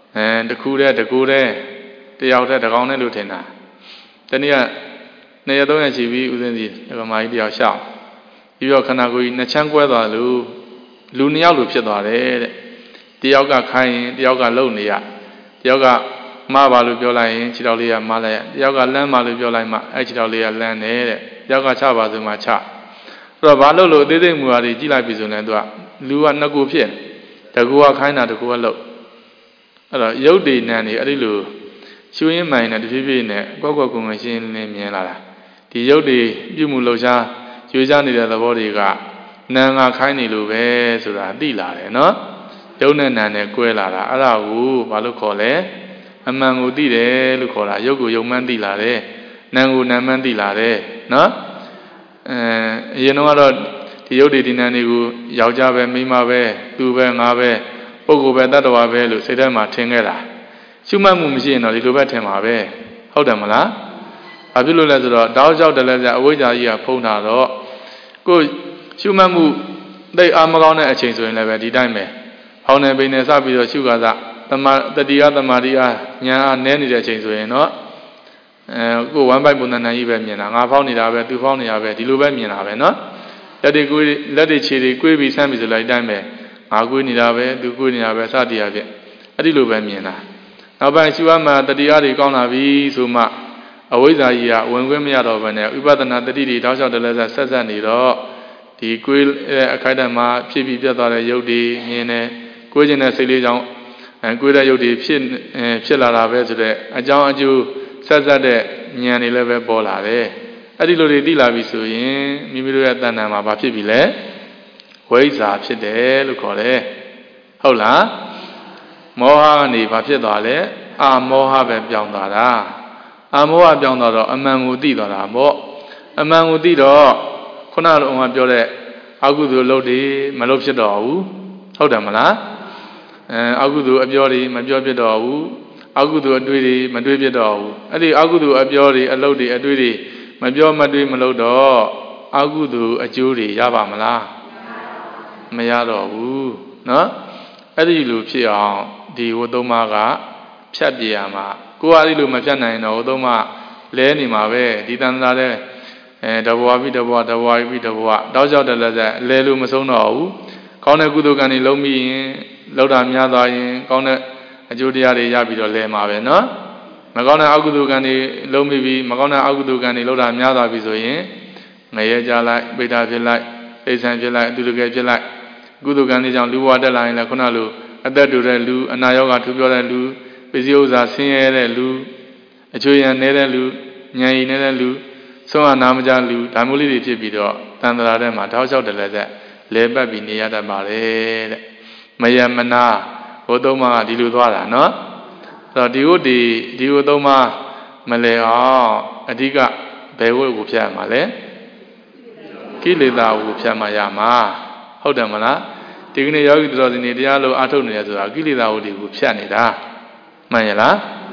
အဲတခုတည်းတကူတည်းတယောက်တည်းတကောင်နဲ့လို့ထင်တာတနည်းကနှစ်ရက်သုံးရက်ရှိပြီးဥစဉ်စီဒကမာကြီးတယောက်ရှောက်ပြီးတော့ခန္ဓာကိုယ်ကြီးနှစ်ချမ်းကွဲသွားလို့လူနှစ်ယောက်လိုဖြစ်သွားတယ်တဲ့တယောက်ကခိုင်းရင်တယောက်ကလုံနေရတယောက်ကမပါလို့ပြောလိုက်ရင်ခြေတော်လေးကမလိုက်ရတယောက်ကလမ်းပါလို့ပြောလိုက်မှအဲ့ခြေတော်လေးကလမ်းနေတဲ့တယောက်ကချပါဆိုမှချအဲ့တော့ဘာလို့လို့အသေးစိတ်မူပါတွေကြည့်လိုက်ပြီဆိုရင်သူကလူကနှစ်ကိုဖြစ်တကူကခိုင်းတာတကူကလုံအဲ့တော့ရုပ်တည်နံနေအဲ့ဒီလိုရှုရင်းမှန်နဲ့တဖြည်းဖြည်းနဲ့ကွက်ကွက်ကုံငရှင်းလင်းမြင်လာတာဒီရုပ်တည်ပြုမှုလှုပ်ရှားရွေးစားနေတဲ့သဘောတွေကနာငါခိုင်းနေလို့ပဲဆိုတာသိလာတယ်နော်ရုပ်နဲ့နာနဲ့ကွဲလာတာအဲ့ဒါကိုဘာလို့ခေါ်လဲအမှန်ကိုသိတယ်လို့ခေါ်တာရုပ်ကိုရုပ်မှန်းသိလာတယ်နာကိုနာမှန်းသိလာတယ်နော်အဲအရင်တော့ဒီရုပ်တွေဒီနာတွေကိုယောက်ျားပဲမိန်းမပဲသူပဲငါပဲပုဂ္ဂိုလ်ပဲတ attva ပဲလို့စိတ်ထဲမှာထင်ခဲ့တာရှုမှတ်မှုမရှိရင်တော့ဒီလိုပဲထင်ပါပဲဟုတ်တယ်မလားဘာဖြစ်လို့လဲဆိုတော့တောက်လျှောက်တယ်လဲကြအဝိဇ္ဇာကြီးကဖုံးတာတော့ကိုရှုမှတ်မှုသိအာမကောင်းတဲ့အချိန်ဆိုရင်လည်းပဲဒီတိုင်းပဲဖောင်းနေပိနေစပြီးတော့ရှုကစားတမတတိယသမารိအားညာအားနဲနေတဲ့အချိန်ဆိုရင်တော့အဲကိုဝမ်းပိုက်ပုံသဏ္ဍာန်ကြီးပဲမြင်တာငါဖောင်းနေတာပဲသူဖောင်းနေတာပဲဒီလိုပဲမြင်တာပဲနော်လက်တွေကိုလက်တွေခြေတွေကွေးပြီးဆမ်းပြီးဆိုလိုက်တိုင်းပဲငါကွေးနေတာပဲသူကွေးနေတာပဲစသည်အဖြစ်အဲ့ဒီလိုပဲမြင်တာနောက်ပိုင်းရှုရမှာတတိယတွေကောင်းလာပြီဆိုမှအဝိဇ္ဇာကြီးကဝင်ခွင့်မရတော့ဘဲနဲ့ဥပဒနာတတိတွေတောက်လျှောက်တလဲဆက်ဆက်နေတော့ဒီကွေးအခိုက်အတန့်မှာဖြစ်ပြီးပြတ်သွားတဲ့ရုပ်တွေမြင်နေကိုယ်ကျင်တဲ့စိတ်လေးကြောင့်အဲကိုယ်တဲ့ရုပ်တွေဖြစ်ဖြစ်လာတာပဲဆိုတဲ့အကြောင်းအကျိုးဆက်ဆက်တဲ့ဉာဏ်တွေလည်းပဲပေါ်လာတယ်အဲ့ဒီလိုတွေသိလာပြီဆိုရင်မိမိတို့ရဲ့တဏ္ဍာမှာဘာဖြစ်ပြီလဲဝိဇ္ဇာဖြစ်တယ်လို့ခေါ်တယ်ဟုတ်လားမောဟကနေဘာဖြစ်သွားလဲအာမောဟပဲပြောင်းသွားတာအာမောဟပြောင်းသွားတော့အမှန်ကိုသိသွားတာပေါ့အမှန်ကိုသိတော့ခုနကပြောတဲ့အကုသိုလ်လုပ်တွေမလုပ်ဖြစ်တော့ဘူးဟုတ်တယ်မလားအဲအကုသိုလ်အပြောတွေမပြောဖြစ်တော့ဘူးအကုသိုလ်အတွေ့တွေမတွေ့ဖြစ်တော့ဘူးအဲ့ဒီအကုသိုလ်အပြောတွေအလုပ်တွေအတွေ့တွေမပြောမတွေ့မလုပ်တော့အကုသိုလ်အကျိုးတွေရပါမလားမရတော့ဘူးเนาะအဲ့ဒီလိုဖြစ်အောင်ဒီဝတ္တမကဖြတ်ပြရမှာကိုယ်ကအဲ့ဒီလိုမဖြတ်နိုင်တော့ဝတ္တမလဲနေမှာပဲဒီတန်ត្រာတဲ့အဲတဘဝပြီးတဘဝတဘဝပြီးတဘဝတောက်လျှောက်တယ်လဲဆက်လဲလို့မဆုံးတော့ဘူးကောင်းတဲ့ကုသိုလ်ကံတွေလုံးပြီးရင်လောက်တာများသွားရင်ကောင်းတဲ့အကျိုးတရားတွေရပြီးတော့လဲမှာပဲเนาะမကောင်းတဲ့အကုသိုလ်ကံတွေလုံးပြီးပြီးမကောင်းတဲ့အကုသိုလ်ကံတွေလောက်တာများသွားပြီဆိုရင်ငရဲကြလိုက်ပိဋကဖြစ်လိုက်အိဆံဖြစ်လိုက်အတုတကယ်ဖြစ်လိုက်ကုသိုလ်ကံတွေကြောင့်လူဘဝတက်လာရင်လည်းခုနလိုအသက်တူတဲ့လူအနာရောဂါထူပြောတဲ့လူပစ္စည်းဥစ္စာဆင်းရဲတဲ့လူအချွေရံနေတဲ့လူဉာဏ်ရည်နေတဲ့လူဆုံးအနာမကြလူဓာမျိုးလေးတွေဖြစ်ပြီးတော့တန်ត្រာထဲမှာတောက်လျှောက်တယ်လည်းဆက်လဲပတ်ပြီးနေရတတ်ပါတယ်တဲ့မယမနာဟိုသုံးပါးကဒီလိုသွားတာနော်အဲ့တော့ဒီဟုတ်ဒီဒီဟုတ်သုံးပါးမလဲအောင်အဓိကဘယ်ဝတ်ကိုဖြတ်ရမှာလဲကိလေသာကိုဖြတ်မှရမှာဟုတ်တယ်မလားဒီကနေ့ယောဂီတော်စင်တွေတရားလို့အားထုတ်နေရဆိုတာကိလေသာဝတ္တိကိုဖြတ်နေတာမှန်ရလား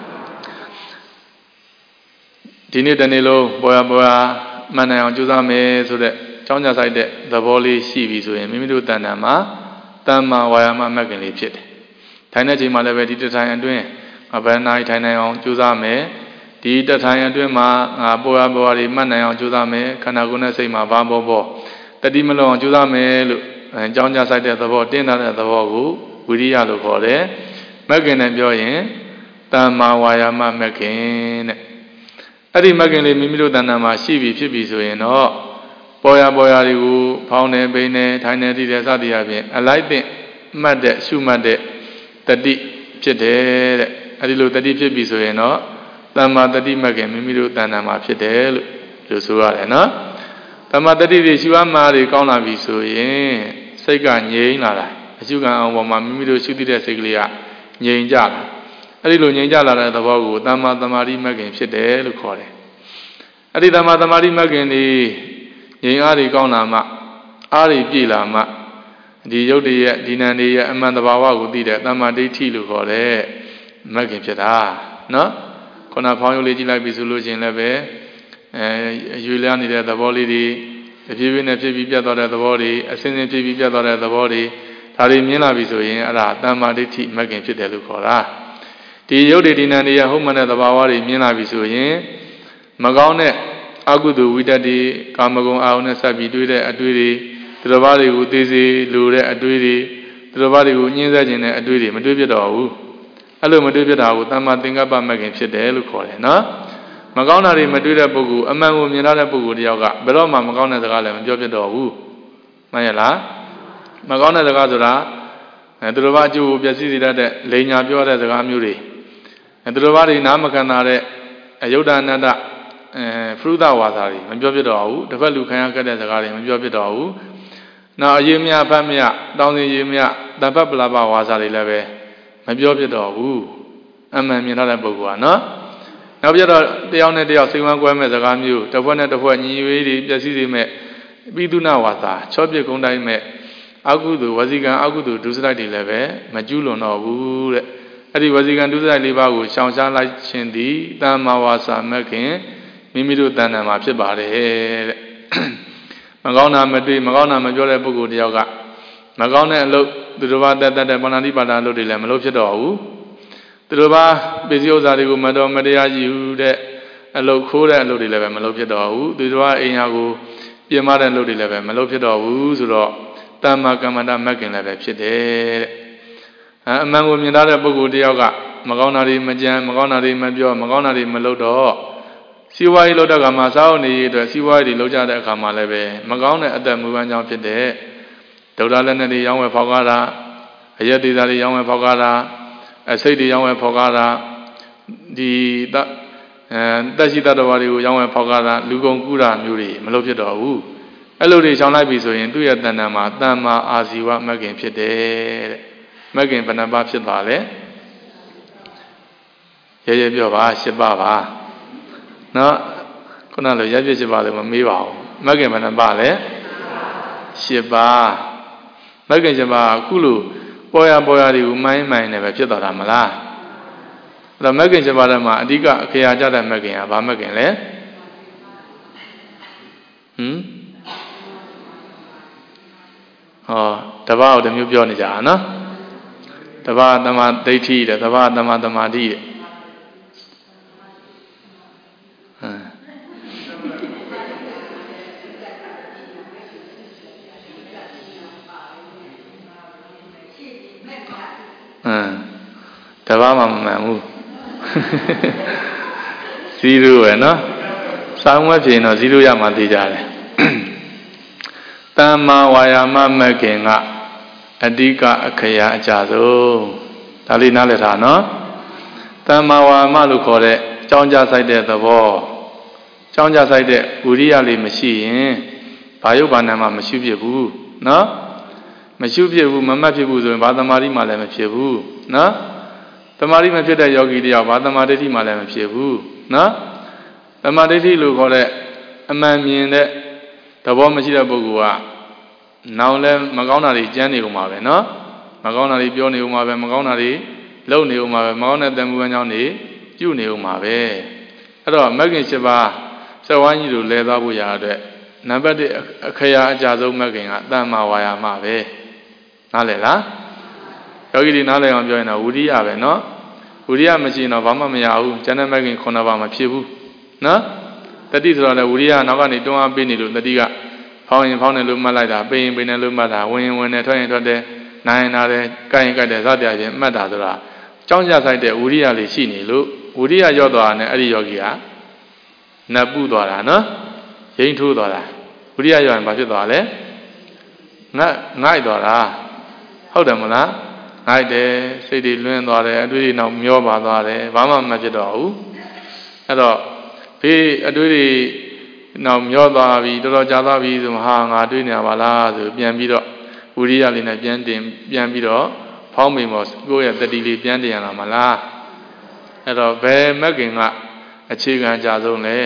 ဒီနေ့တနေ့လုံးပေါ်ရပေါ်ရမှန်နိုင်အောင်ကြိုးစားမယ်ဆိုတဲ့ကြောင်းကြဆိုင်တဲ့သဘောလေးရှိပြီဆိုရင်မိမိတို့တဏ္ဍာမှာတမ္မာဝါယာမမဂ္ဂင်လေးဖြစ်တယ်။ထိုင်တဲ့ချိန်မှာလည်းပဲဒီတထိုင်အတွင်းအဘယ်နာထိုင်နိုင်အောင်ကြိုးစားမယ်။ဒီတထိုင်အတွင်းမှာငါပေါ်ရပေါ်ရတွေမှတ်နိုင်အောင်ကြိုးစားမယ်။ခန္ဓာကိုယ်နဲ့စိတ်မှာဘာပေါ်ပေါ်တတိမလုံးအောင်ကြိုးစားမယ်လို့ကြောင်းကြဆိုင်တဲ့သဘောတင်းထားတဲ့သဘောကိုဝိရိယလို့ခေါ်တယ်။မဂ္ဂင်နဲ့ပြောရင်တမ္မာဝါယာမမဂ္ဂင်တဲ့အဲ့ဒီမဂ္ဂင်လေးမိမိတို့တဏ္ဍာမှာရှိပြီဖြစ်ပြီဆိုရင်တော့ပေါ်ရပေါ်ရတွေကိုဖောင်းနေပိနေထိုင်နေတည်တဲ့စသည်အပြင်အလိုက်တဲ့မှတ်တဲ့ရှုမှတ်တဲ့တတိဖြစ်တယ်တဲ့အဲ့ဒီလိုတတိဖြစ်ပြီဆိုရင်တော့တမ္မာတတိမဂ္ဂင်မိမိတို့တဏ္ဍာမှာဖြစ်တယ်လို့လို့ဆိုရတယ်နော်တမ္မာတတိတွေရှုအမှားတွေကောင်းလာပြီဆိုရင်စိတ်ကငြိမ်လာတာအရှုခံအောင်ပေါ်မှာမိမိတို့ရှုသိတဲ့စိတ်ကလေးကငြိမ်ကြလာအဲ့ဒီလိုငြိမ်ကြလာတဲ့သဘောကိုတမ္မာသမာဓိမဂ္ဂင်ဖြစ်တယ်လို့ခေါ်တယ်အဲ့ဒီတမ္မာသမာဓိမဂ္ဂင်ဒီငြိမ်အားတွေကောင်းလာမှအားတွေပြည့်လာမှဒီယုတ်တည်းရဲ့ဒီနံတွေရဲ့အမှန်တဘာဝကိုသိတဲ့တမ္မာဒိဋ္ဌိလို့ခေါ်တဲ့မဂ္ဂင်ဖြစ်တာနော်ခုနဖောင်းရုပ်လေးကြည့်လိုက်ပြီဆိုလို့ရှိရင်လည်းပဲအဲရွေလျားနေတဲ့သဘောလေးတွေတဖြည်းဖြည်းနဲ့ဖြစ်ပြီးပြတ်သွားတဲ့သဘောတွေအစဉ်စဉ်ဖြစ်ပြီးပြတ်သွားတဲ့သဘောတွေဒါတွေမြင်လာပြီဆိုရင်အဲ့ဒါတမ္မာဒိဋ္ဌိမဂ္ဂင်ဖြစ်တယ်လို့ခေါ်တာဒီယုတ်တိဒီနံတွေဟုတ်မှန်တဲ့သဘာဝတွေမြင်လာပြီဆိုရင်မကောင်းတဲ့အကုသိုလ်ဝိတ္တတွေကာမဂုဏ်အာရုံနဲ့ဆက်ပြီးတွေ့တဲ့အတွေ့တွေသူတော်ဘာတွေကိုသိစေလိုတဲ့အတွေ့တွေသူတော်ဘာတွေကိုညှင်းဆဲခြင်းတဲ့အတွေ့တွေမတွေ့ပြတော့ဘူးအဲ့လိုမတွေ့ပြတာကိုတမ္မာသင်္ကပ္ပမဂ်ခင်ဖြစ်တယ်လို့ခေါ်တယ်နော်မကောင်းတာတွေမတွေ့တဲ့ပုဂ္ဂိုလ်အမှန်ကိုမြင်ရတဲ့ပုဂ္ဂိုလ်တယောက်ကဘယ်တော့မှမကောင်းတဲ့စကားလည်းမပြောပြတော့ဘူးမှန်ရလားမကောင်းတဲ့စကားဆိုတာအဲသူတော်ဘာအကျိုးကိုပျက်စီးစေတတ်တဲ့လိန်ညာပြောတဲ့စကားမျိုးတွေအဲသူတော်ဘာတွေနားမခံတာတဲ့အယုဒ္ဓအနတ္တအဲဖရုဒဝါစာတွေမပြောပြတော့ဘူးတစ်ဖက်လူခံရခဲ့တဲ့စကားတွေမပြောပြတော့ဘူးနောက်အရေးမြဖတ်မြတောင်းစင်ရေးမြတပ္ပပလပဝါစာတွေလည်းပဲမပြောပြတော့ဘူးအမှန်မြင်တဲ့ပုဂ္ဂိုလ်ကနော်နောက်ပြတော့တယောက်နဲ့တယောက်စိတ်ဝမ်းကွဲမဲ့စကားမျိုးတစ်ဖွဲ့နဲ့တစ်ဖွဲ့ညီရွေးတွေပျက်စီးစေမဲ့ပိသုနာဝါစာချောပြကုန်းတိုင်းမဲ့အကုသိုလ်ဝစီကံအကုသိုလ်ဒုစရိုက်တွေလည်းပဲမကျူးလွန်တော့ဘူးတဲ့အဲ့ဒီဝစီကံဒုစရိုက်လေးပါးကိုရှောင်ရှားလိုက်ခြင်းသည်တမ္မာဝါစာမဲ့ခင်မိမိတို့တဏ္ဍာမှာဖြစ်ပါတယ်တဲ့မကောင်းတာမတွေ့မကောင်းတာမပြောတဲ့ပုဂ္ဂိုလ်တယောက်ကမကောင်းတဲ့အလုပ်သူတို့ဘာတတ်တတ်တဲ့ပဏာတိပါဒအလုပ်တွေလည်းမလုပ်ဖြစ်တော့ဘူးသူတို့ဘာပစ္စည်းဥစ္စာတွေကိုမတော်မတရားယူတဲ့အလုပ်ခိုးတဲ့အလုပ်တွေလည်းပဲမလုပ်ဖြစ်တော့ဘူးသူတို့ဘာအိမ်ယာကိုပြင်မတဲ့အလုပ်တွေလည်းပဲမလုပ်ဖြစ်တော့ဘူးဆိုတော့တမ္မာကမ္မန္တမဂ်ခင်လည်းပဲဖြစ်တယ်တဲ့အမှန်ကိုမြင်ထားတဲ့ပုဂ္ဂိုလ်တယောက်ကမကောင်းတာတွေမကြံမကောင်းတာတွေမပြောမကောင်းတာတွေမလုပ်တော့စီဝါရေးလုပ်တဲ့အခါမှာစားအောင်နေရတဲ့စီဝါရေးတွေလုပ်ကြတဲ့အခါမှာလည်းပဲမကောင်းတဲ့အသက်မူပန်းကြောင့်ဖြစ်တဲ့ဒုဒ္ဒလက်နဲ့တွေရောင်းဝယ်ဖောက်ကားတာအယက်ဒေသတွေရောင်းဝယ်ဖောက်ကားတာအစိတ်တွေရောင်းဝယ်ဖောက်ကားတာဒီတအဲတက်ရှိတတ္တဝါတွေကိုရောင်းဝယ်ဖောက်ကားတာလူကုန်ကူးတာမျိုးတွေမလုပ်ဖြစ်တော့ဘူးအဲ့လိုတွေရှောင်လိုက်ပြီဆိုရင်သူ့ရဲ့တဏ္ဍာမှာတမ္မာအာဇီဝမဂ်ခင်ဖြစ်တယ်တဲ့မဂ်ခင်ဘယ်နှပါးဖြစ်ပါလဲရဲရဲပြောပါရှစ်ပါးပါနော်ခုနလိုရပြစ်ရှစ်ပါးလည်းမမေးပါဘူးမဂ်ခင်ဘယ်နှပါးလဲရှစ်ပါးမဂ်ခင်ရှစ်ပါးအခုလိုပေါ်ရပေါ်ရတွေကိုမိုင်းမိုင်းနဲ့ပဲဖြစ်သွားတာမလားအဲ့တော့မဂ်ခင်ရှစ်ပါးထဲမှာအဓိကအခရာကြတဲ့မဂ်ခင်ကဘာမဂ်ခင်လဲဟမ်ဟောတပားကိုတစ်မျိုးပြောနေကြတာနော်တပားတမဒိဋ္ဌိတဲ့တပားတမသမာဓိတဲ့ဟမ်ဟမ်တပားမှမမှန်ဘူးဇီရိုပဲနော်စောင်းဝက်ပြင်တော့ဇီရိုရမှသိကြတယ်တမ္မာဝါယာမမဂ်ခင်ကအဓိကအခရာအကြဆုံးဒါလေးနားလည်ထားနော်တမ္မာဝါယာမလို့ခေါ်တဲ့ကြောင်းကြဆိုင်တဲ့သဘောကြောင်းကြဆိုင်တဲ့ဝိရိယလေးမရှိရင်ဘာယုတ်ဘာနာမှမရှုဖြစ်ဘူးနော်မရှုဖြစ်ဘူးမမှတ်ဖြစ်ဘူးဆိုရင်ဘာသမာဓိမှလည်းမဖြစ်ဘူးနော်သမာဓိမဖြစ်တဲ့ယောဂီတယောက်ဘာသမာဓိမှလည်းမဖြစ်ဘူးနော်သမာဓိလို့ခေါ်တဲ့အမှန်မြင်တဲ့သဘောမရှိတဲ့ပုဂ္ဂိုလ်ကနောင်လဲမကောင်းတာတွေကြမ်းနေဦးမှာပဲနော်မကောင်းတာတွေပြောနေဦးမှာပဲမကောင်းတာတွေလုပ်နေဦးမှာပဲမကောင်းတဲ့တန်ဖိုးအကြောင်းတွေပြုနေဦးမှာပဲအဲ့တော့မဂ်ခင်၈ပါးစက်ဝိုင်းကြီးတို့လဲသွားဖို့ရတဲ့နံပါတ်၁အခရာအကြဆုံးမဂ်ခင်ကတမ္မာဝါယာမပဲနားလည်လားယောဂီတွေနားလည်အောင်ပြောရင်တော့ဝိရိယပဲနော်ဝိရိယမရှိရင်တော့ဘာမှမရဘူးဉာဏ်မဂ်ခင်ခုနှစ်ပါးမဖြစ်ဘူးနော်တတိဆိုတော့လေဝိရိယနောက်ကနေတွန်းအားပေးနေလို့တတိကဖောင်းရင်ဖောင်းတယ်လို့မှတ်လိုက်တာပိန်ရင်ပိန်တယ်လို့မှတ်တာဝင်ရင်ဝင်တယ်ထွက်ရင်ထွက်တယ်နိုင်ရင်နာတယ်ကြိုက်ရင်ကြိုက်တယ်စသဖြင့်မှတ်တာဆိုတာကြောင်းကြဆိုင်တဲ့ဝိရိယလေးရှိနေလို့ဝိရိယရော့သွားတယ်အဲ့ဒီယောဂီကနတ်ပုသွားတာနော်ရိမ့်ထိုးသွားတာဝိရိယရော့ရင်ဘာဖြစ်သွားလဲငတ်ငိုက်သွားတာဟုတ်တယ်မလားငိုက်တယ်စိတ်တွေလွင့်သွားတယ်အတွေ့အကြုံနောက်မျောပါသွားတယ်ဘာမှမဖြစ်တော့ဘူးအဲ့တော့ဖေးအတွေ့တွေနောက်မျောသွားပြီတော်တော်ကြာသွားပြီဆိုမှဟာငါတွေ့နေရပါလားဆိုပြန်ပြီးတော့ဝိရိယလေးနဲ့ပြန်တင်ပြန်ပြီးတော့ဖောင်းမိန်မောကိုယ့်ရဲ့တတိလေးပြန်တင်ရတာမလားအဲ့တော့ဘယ်မဂ်ခင်ကအခြေခံကြဆုံးလဲ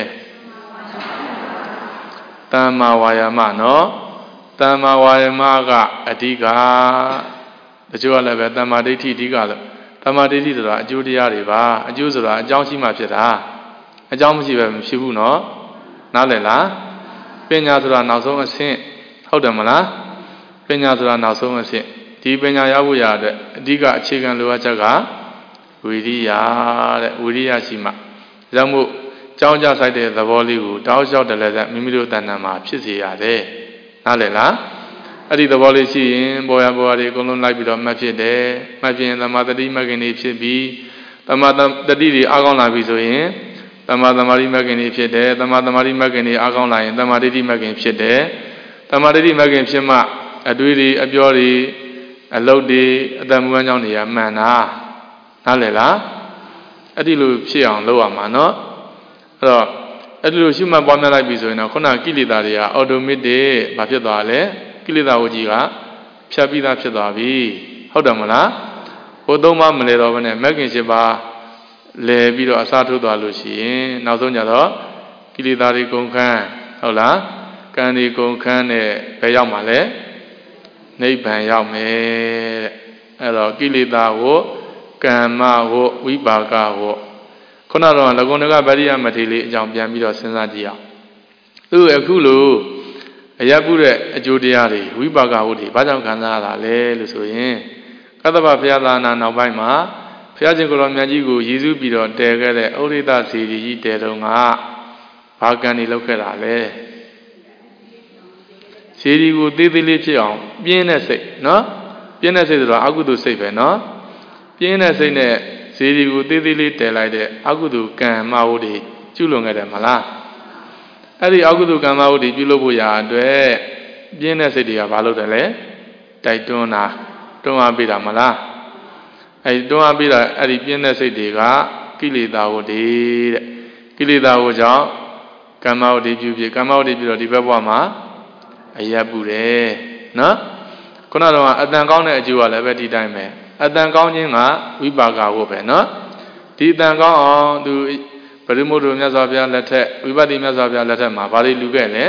တမ္မာဝါယာမနော်တမ္မာဝါယာမကအဓိကတချို့ကလည်းပဲတမ္မာဒိဋ္ဌိအဓိကလို့တမ္မာဒိဋ္ဌိဆိုတာအကျိုးတရားတွေပါအကျိုးဆိုတာအကြောင်းရှိမှဖြစ်တာအကြောင်းမရှိပဲမဖြစ်ဘူးနော်နားလည်လားပညာဆိုတာနောက်ဆုံးအဆင့်ဟုတ်တယ်မလားပညာဆိုတာနောက်ဆုံးအဆင့်ဒီပညာရဖို့ရတဲ့အဓိကအခြေခံလိုအပ်ချက်ကဝိရိယတဲ့ဝိရိယရှိမှကြောင့်မို့ကြောင်းကြဆိုင်တဲ့သဘောလေးကိုတောက်လျှောက်တယ်လည်းမိမိတို့တဏ္ဍာမှာဖြစ်စေရတယ်နားလည်လားအဲ့ဒီသဘောလေးရှိရင်ဘောရဘောရတွေအကုန်လုံးလိုက်ပြီးတော့မှတ်ဖြစ်တယ်မှတ်ဖြစ်ရင်သမာဓိမဂ္ဂင်တွေဖြစ်ပြီးသမာတတိတွေအားကောင်းလာပြီဆိုရင်သမာသမာဓိမဂ္ဂင်တွေဖြစ်တယ်သမာသမာဓိမဂ္ဂင်တွေအားကောင်းလာရင်သမာဓိမဂ္ဂင်ဖြစ်တယ်သမာဓိမဂ္ဂင်ဖြစ်မှအတွေးတွေအပြောတွေအလုပ်တွေအတ္တမူဝမ်းကြောင်းတွေကမှန်တာနားလည်လားအဲ့ဒီလိုဖြစ်အောင်လုပ်ရမှာနော်အဲ့တော့အဲ့ဒီလိုရှုမှတ်ပွားများလိုက်ပြီဆိုရင်တော့ခုနကိလေသာတွေကအော်တိုမက်တစ်ဘာဖြစ်သွားလဲကိလေသာဝကြီးကဖြတ်ပြီးသားဖြစ်သွားပြီဟုတ်တယ်မလားဟိုသုံးပါးမလဲတော့ဘဲနဲ့မဂ္ဂင်၈ပါးလဲပြီးတော့အစားထိုးသွားလို့ရှိရင်နောက်ဆုံးကြတော့ကိလေသာတွေကုန်ခန်းဟုတ်လားကံတွေကုန်ခန်းနဲ့ဘယ်ရောက်မှာလဲနိဗ္ဗာန်ရောက်မယ်တဲ့အဲ့တော့ကိလေသာဝကမ္မဝဝိပါကဝခုနတော့လကုဏ္ဏကဗရိယမထေလေးအကြောင်းပြန်ပြီးတော့စဉ်းစားကြည့်အောင်သူအခုလိုအရပုတဲ့အကျိုးတရားတွေဝိပါကဝတွေဘာကြောင့်ခံစားရတာလဲလို့ဆိုရင်ကတ္တဗဘုရားသာနာနောက်ပိုင်းမှာဘုရားရှင်ကိုယ်တော်မြတ်ကြီးကိုရည်စူးပြီးတော့တည်ခဲ့တဲ့ဩရိတစီရီကြီးတည်တော်ကဘာကံတွေလုပ်ခဲ့တာလဲစီရီကိုသေးသေးလေးဖြစ်အောင်ပြင်းတဲ့စိတ်နော်ပြင်းတဲ့စိတ်ဆိုတော့အကုသိုလ်စိတ်ပဲနော်ပြင်းတဲ့စိတ်နဲ့စီရီကိုသေးသေးလေးတည်လိုက်တဲ့အကုသိုလ်ကံမဝတွေကျุလွန်ခဲ့တယ်မလားအဲ့ဒီအကုသိုလ်ကံမဝတွေပြုလုပ်ဖို့ရာအတွက်ပြင်းတဲ့စိတ်တွေကဘာလုပ်တယ်လဲတိုက်တွန်းတာတွန်းအားပေးတာမလားအဲ့ဒီတွန်းအားပေးတာအဲ့ဒီပြင်းတဲ့စိတ်တွေကကိလေသာဝတွေတဲ့ကိလေသာဝကြောင့်ကံမဝတွေပြုပြီးကံမဝတွေပြုတော့ဒီဘက်ဘဝမှာအယပ်ပူတယ်နော်ခုနကတော့အတန်ကောင်းတဲ့အကျိုးကလည်းပဲဒီတိုင်းပဲအတန်ကောင်းခြင်းကဝိပါကဝပဲနော်ဒီအတန်ကောင်းအောင်သူပရိမုဒ္ဒမြတ်စွာဘုရားလက်ထက်ဝိပဿနာမြတ်စွာဘုရားလက်ထက်မှာဘာတွေလူခဲ့လဲ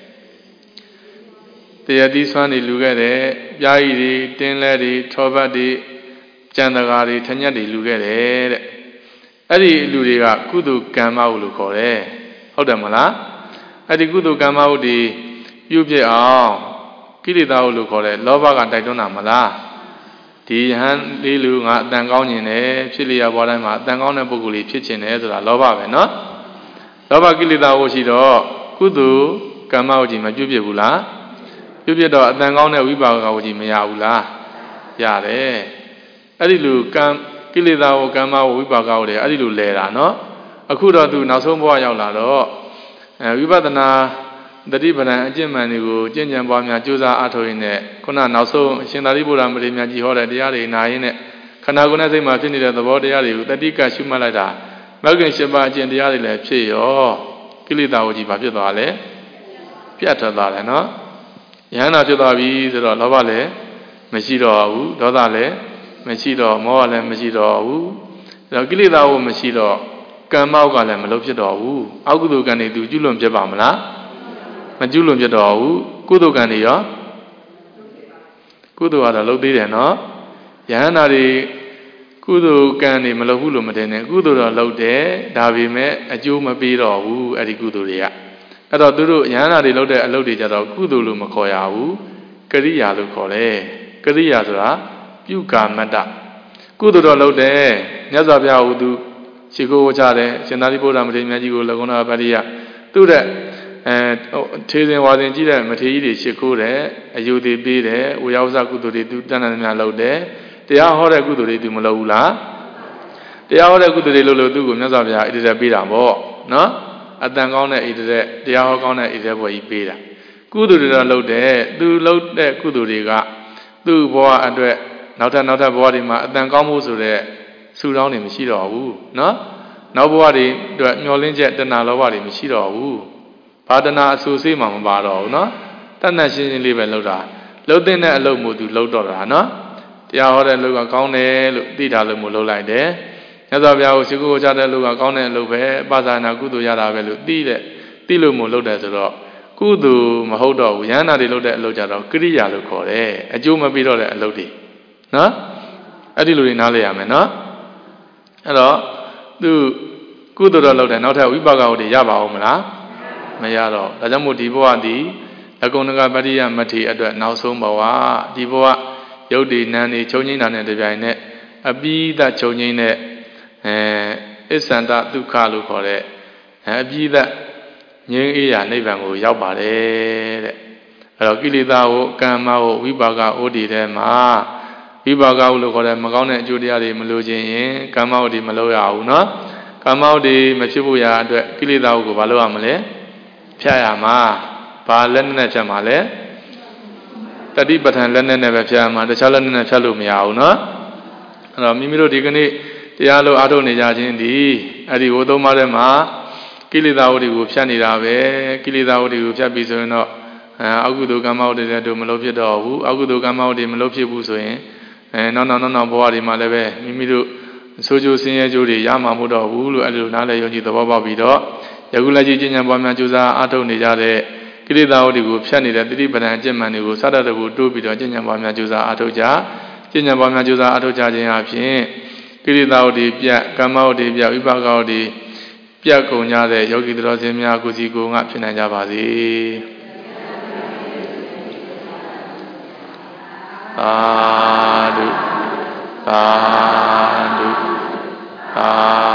တရားသီးဆွမ်းတွေလူခဲ့တယ်ပြားရည်တွေတင်းလဲတွေထောပတ်တွေကြံတကာတွေထညက်တွေလူခဲ့တယ်တဲ့အဲ့ဒီလူတွေကကုသိုလ်ကံမဟုလို့ခေါ်တယ်ဟုတ်တယ်မလားအဲ့ဒီကုသိုလ်ကံမဟုတွေပြုပြအောင်ကိလေသာဟုလို့ခေါ်တယ်လောဘကတိုက်တွန်းတာမလားဒီဟန်လေးလူငါအတန်ကောင်းခြင်းနဲ့ဖြစ်လျက်ဘဝတိုင်းမှာအတန်ကောင်းတဲ့ပုဂ္ဂိုလ်ကြီးဖြစ်ခြင်းနဲ့ဆိုတာလောဘပဲနော်လောဘကိလေသာဟုရှိတော့ကုသိုလ်ကံမဟုကြီးမပြုပြဘူးလားပြုပြတော့အတန်ကောင်းတဲ့ဝိပါကဟုကြီးမရဘူးလားရတယ်အဲ့ဒီလိုကံကိလေသာဟုကံမဟုဝိပါကဟုတွေအဲ့ဒီလိုလဲတာနော်အခုတော့သူနောက်ဆုံးဘဝရောက်လာတော့အဲဝိပဿနာတတိပဒံအကျင့်မှန်တွေကိုကျင့်ကြံပွားများကြိုးစားအားထုတ်ရင်းနဲ့ခုနနောက်ဆုံးအရှင်သာရိပုတ္တရာမထေရမြတ်ကြီးဟောတဲ့တရားတွေနာရင်းနဲ့ခန္ဓာကိုယ်နဲ့စိတ်မှာဖြစ်နေတဲ့သဘောတရားတွေကိုတတိကရှုမှတ်လိုက်တာမဂ္ဂင်၈ပါးအကျင့်တရားတွေလည်းဖြစ်ရောကိလေသာဝကြီးဘာဖြစ်သွားလဲပြတ်ထွက်သွားတယ်နော်ယန္တာဖြစ်သွားပြီဆိုတော့လောဘလည်းမရှိတော့ဘူးဒေါသလည်းမရှိတော့မောဟလည်းမရှိတော့ဘူးအဲတော့ကိလေသာဝမရှိတော့ကံမောက်ကလည်းမလုပ်ဖြစ်တော့ဘူးအကုသိုလ်ကံတွေသူကျွလွန်ပြပါမလားမကျွလွန်ပြတော့ဘူးကုသိုလ်ကံတွေရောကုသိုလ်ကတော့လုပ်သေးတယ်နော်ယဟန္တာတွေကုသိုလ်ကံတွေမလုပ်ဘူးလို့မတင်နဲ့ကုသိုလ်တော့လုပ်တယ်ဒါပေမဲ့အကျိုးမပေးတော့ဘူးအဲ့ဒီကုသိုလ်တွေကအဲ့တော့သူတို့ယဟန္တာတွေလုပ်တဲ့အလုပ်တွေကြတော့ကုသိုလ်လို့မခေါ်ရဘူးကရိယာလို့ခေါ်တယ်ကရိယာဆိုတာပြုကာမတ္တကုသိုလ်တော့လုပ်တယ်မြတ်စွာဘုရားဟူသူရှိခိုးဝချတယ်ရှင်သာရိပုတ္တရာမထေရမြတ်ကြီးကိုလကုဏ္ဏပတ္တိယသူတဲ့အဲထေစဉ်ဝါစဉ်ကြည့်တဲ့မထေရကြီးတွေရှိခိုးတယ်အယုသေးပေးတယ်ဝေယဝဇကုသိုလ်တွေသူတဏ္ဍာများလုပ်တယ်တရားဟောတဲ့ကုသိုလ်တွေသူမလုပ်ဘူးလားတရားဟောတဲ့ကုသိုလ်တွေလုပ်လို့သူ့ကိုမြတ်စွာဘုရားဣတိရက်ပေးတာပေါ့နော်အတန်ကောင်းတဲ့ဣတိရက်တရားဟောကောင်းတဲ့ဣတိရက်ဘွယ်ကြီးပေးတာကုသိုလ်တွေတော့လုပ်တယ်သူလုပ်တဲ့ကုသိုလ်တွေကသူ့ဘဝအတွက်နောက်ထပ်နောက်ထပ်ဘဝတွေမှာအတန်ကောင်းမှုဆိုတဲ့ဆူတောင်းတွေမရှိတော့ဘူးနော်နောက်ဘဝတွေအတွက်မျောလင်းချက်တဏှာလောဘတွေမရှိတော့ဘူးဘာတဏှာအဆူဆေးမှမပါတော့ဘူးနော်တဏှာရှင်းရှင်းလေးပဲလုပ်တာလုပ်တဲ့အလုပ်မို့သူလုပ်တော့တာနော်တရားဟောတဲ့လူကကောင်းတယ်လို့သိတာလို့မို့လုပ်လိုက်တယ်မြတ်စွာဘုရားကိုရှိခိုးကြတဲ့လူကကောင်းတဲ့အလုပ်ပဲပါဇာနာကုသိုလ်ရတာပဲလို့သိတဲ့သိလို့မို့လုပ်တယ်ဆိုတော့ကုသိုလ်မဟုတ်တော့ဘူးယန္တာတွေလုပ်တဲ့အလုပ်ကြတော့ကရိယာလို့ခေါ်တယ်အကျိုးမပေးတော့တဲ့အလုပ်တွေနော်အဲ့ဒီလိုတွေနားလည်ရမယ်နော်အဲ့တော့သူကုသိုလ်တော့လုပ်တယ်နောက်ထပ်ဝိပါကဝတွေရပါအောင်မလားမရတော့ဒါကြောင့်မို့ဒီဘဝဒီအကုဏကပရိယမထေအတွက်နောက်ဆုံးဘဝဒီဘဝရုပ်တည်နံနေချုပ်ငိမ့်တာနဲ့တပြိုင်နက်အပိဓာချုပ်ငိမ့်တဲ့အဲအစ္ဆန္ဒဒုက္ခလို့ခေါ်တဲ့အပြီးသက်ငြိမ်းအေးရာနိဗ္ဗာန်ကိုရောက်ပါတယ်တဲ့အဲ့တော့ကိလေသာကိုကမ္မကိုဝိပါကဩဒီထဲမှာဝိပါကလို့ခေါ်တဲ့မကောင်းတဲ့အကျိုးတရားတွေမလိုချင်ရင်ကမ္မဩဒီမလုပ်ရဘူးเนาะကမ္မဩဒီမဖြစ်ဖို့ရာအတွက်ကိလေသာကိုဘာလုပ်ရမလဲဖြတ်ရမှာဘာလက်နဲ့ဖြတ်မှာလဲတတိပဋ္ဌာန်လက်နဲ့နဲ့ပဲဖြတ်ရမှာတခြားလက်နဲ့နဲ့ဖြတ်လို့မရဘူးเนาะအဲ့တော့မိမိတို့ဒီကနေ့တရားလို့အားထုတ်နေကြခြင်းဒီအဲ့ဒီဝိသုံးပါးထဲမှာကိလေသာဝတ္တိကိုဖြတ်နေတာပဲကိလေသာဝတ္တိကိုဖြတ်ပြီးဆိုရင်တော့အကုသိုလ်ကမ္မဝတ္တိတွေတို့မလုပ်ဖြစ်တော့ဘူးအကုသိုလ်ကမ္မဝတ္တိမလုပ်ဖြစ်ဘူးဆိုရင်အဲနောက်နောက်နောက်ဘဝတွေမှာလည်းပဲမိမိတို့ဆိုးကျိုးဆင်းရဲကျိုးတွေရမှာမဟုတ်တော့ဘူးလို့အဲ့လိုနားလည်ယုံကြည်သဘောပေါက်ပြီးတော့ယခုလက်ရှိကျင့်ကြံပွားများကြိုးစားအားထုတ်နေကြတဲ့ကိလေသာဝတ္တိကိုဖြတ်နေတဲ့တတိပဋ္ဌာန်အကျင့်မှန်တွေကိုစတတ်တကူတိုးပြီးတော့ကျင့်ကြံပွားများကြိုးစားအားထုတ်ကြကျင့်ကြံပွားများကြိုးစားအားထုတ်ကြခြင်းအပြင်ကိလေသာဝတ္တိပြတ်ကမ္မဝတ္တိပြတ်ဝိပါကဝတ္တိပြတ်ကုန်ကြတဲ့ယောဂီတော်စင်များကိုစီကိုငါဖြစ်နိုင်ကြပါစေသာဓုသာဓုသာ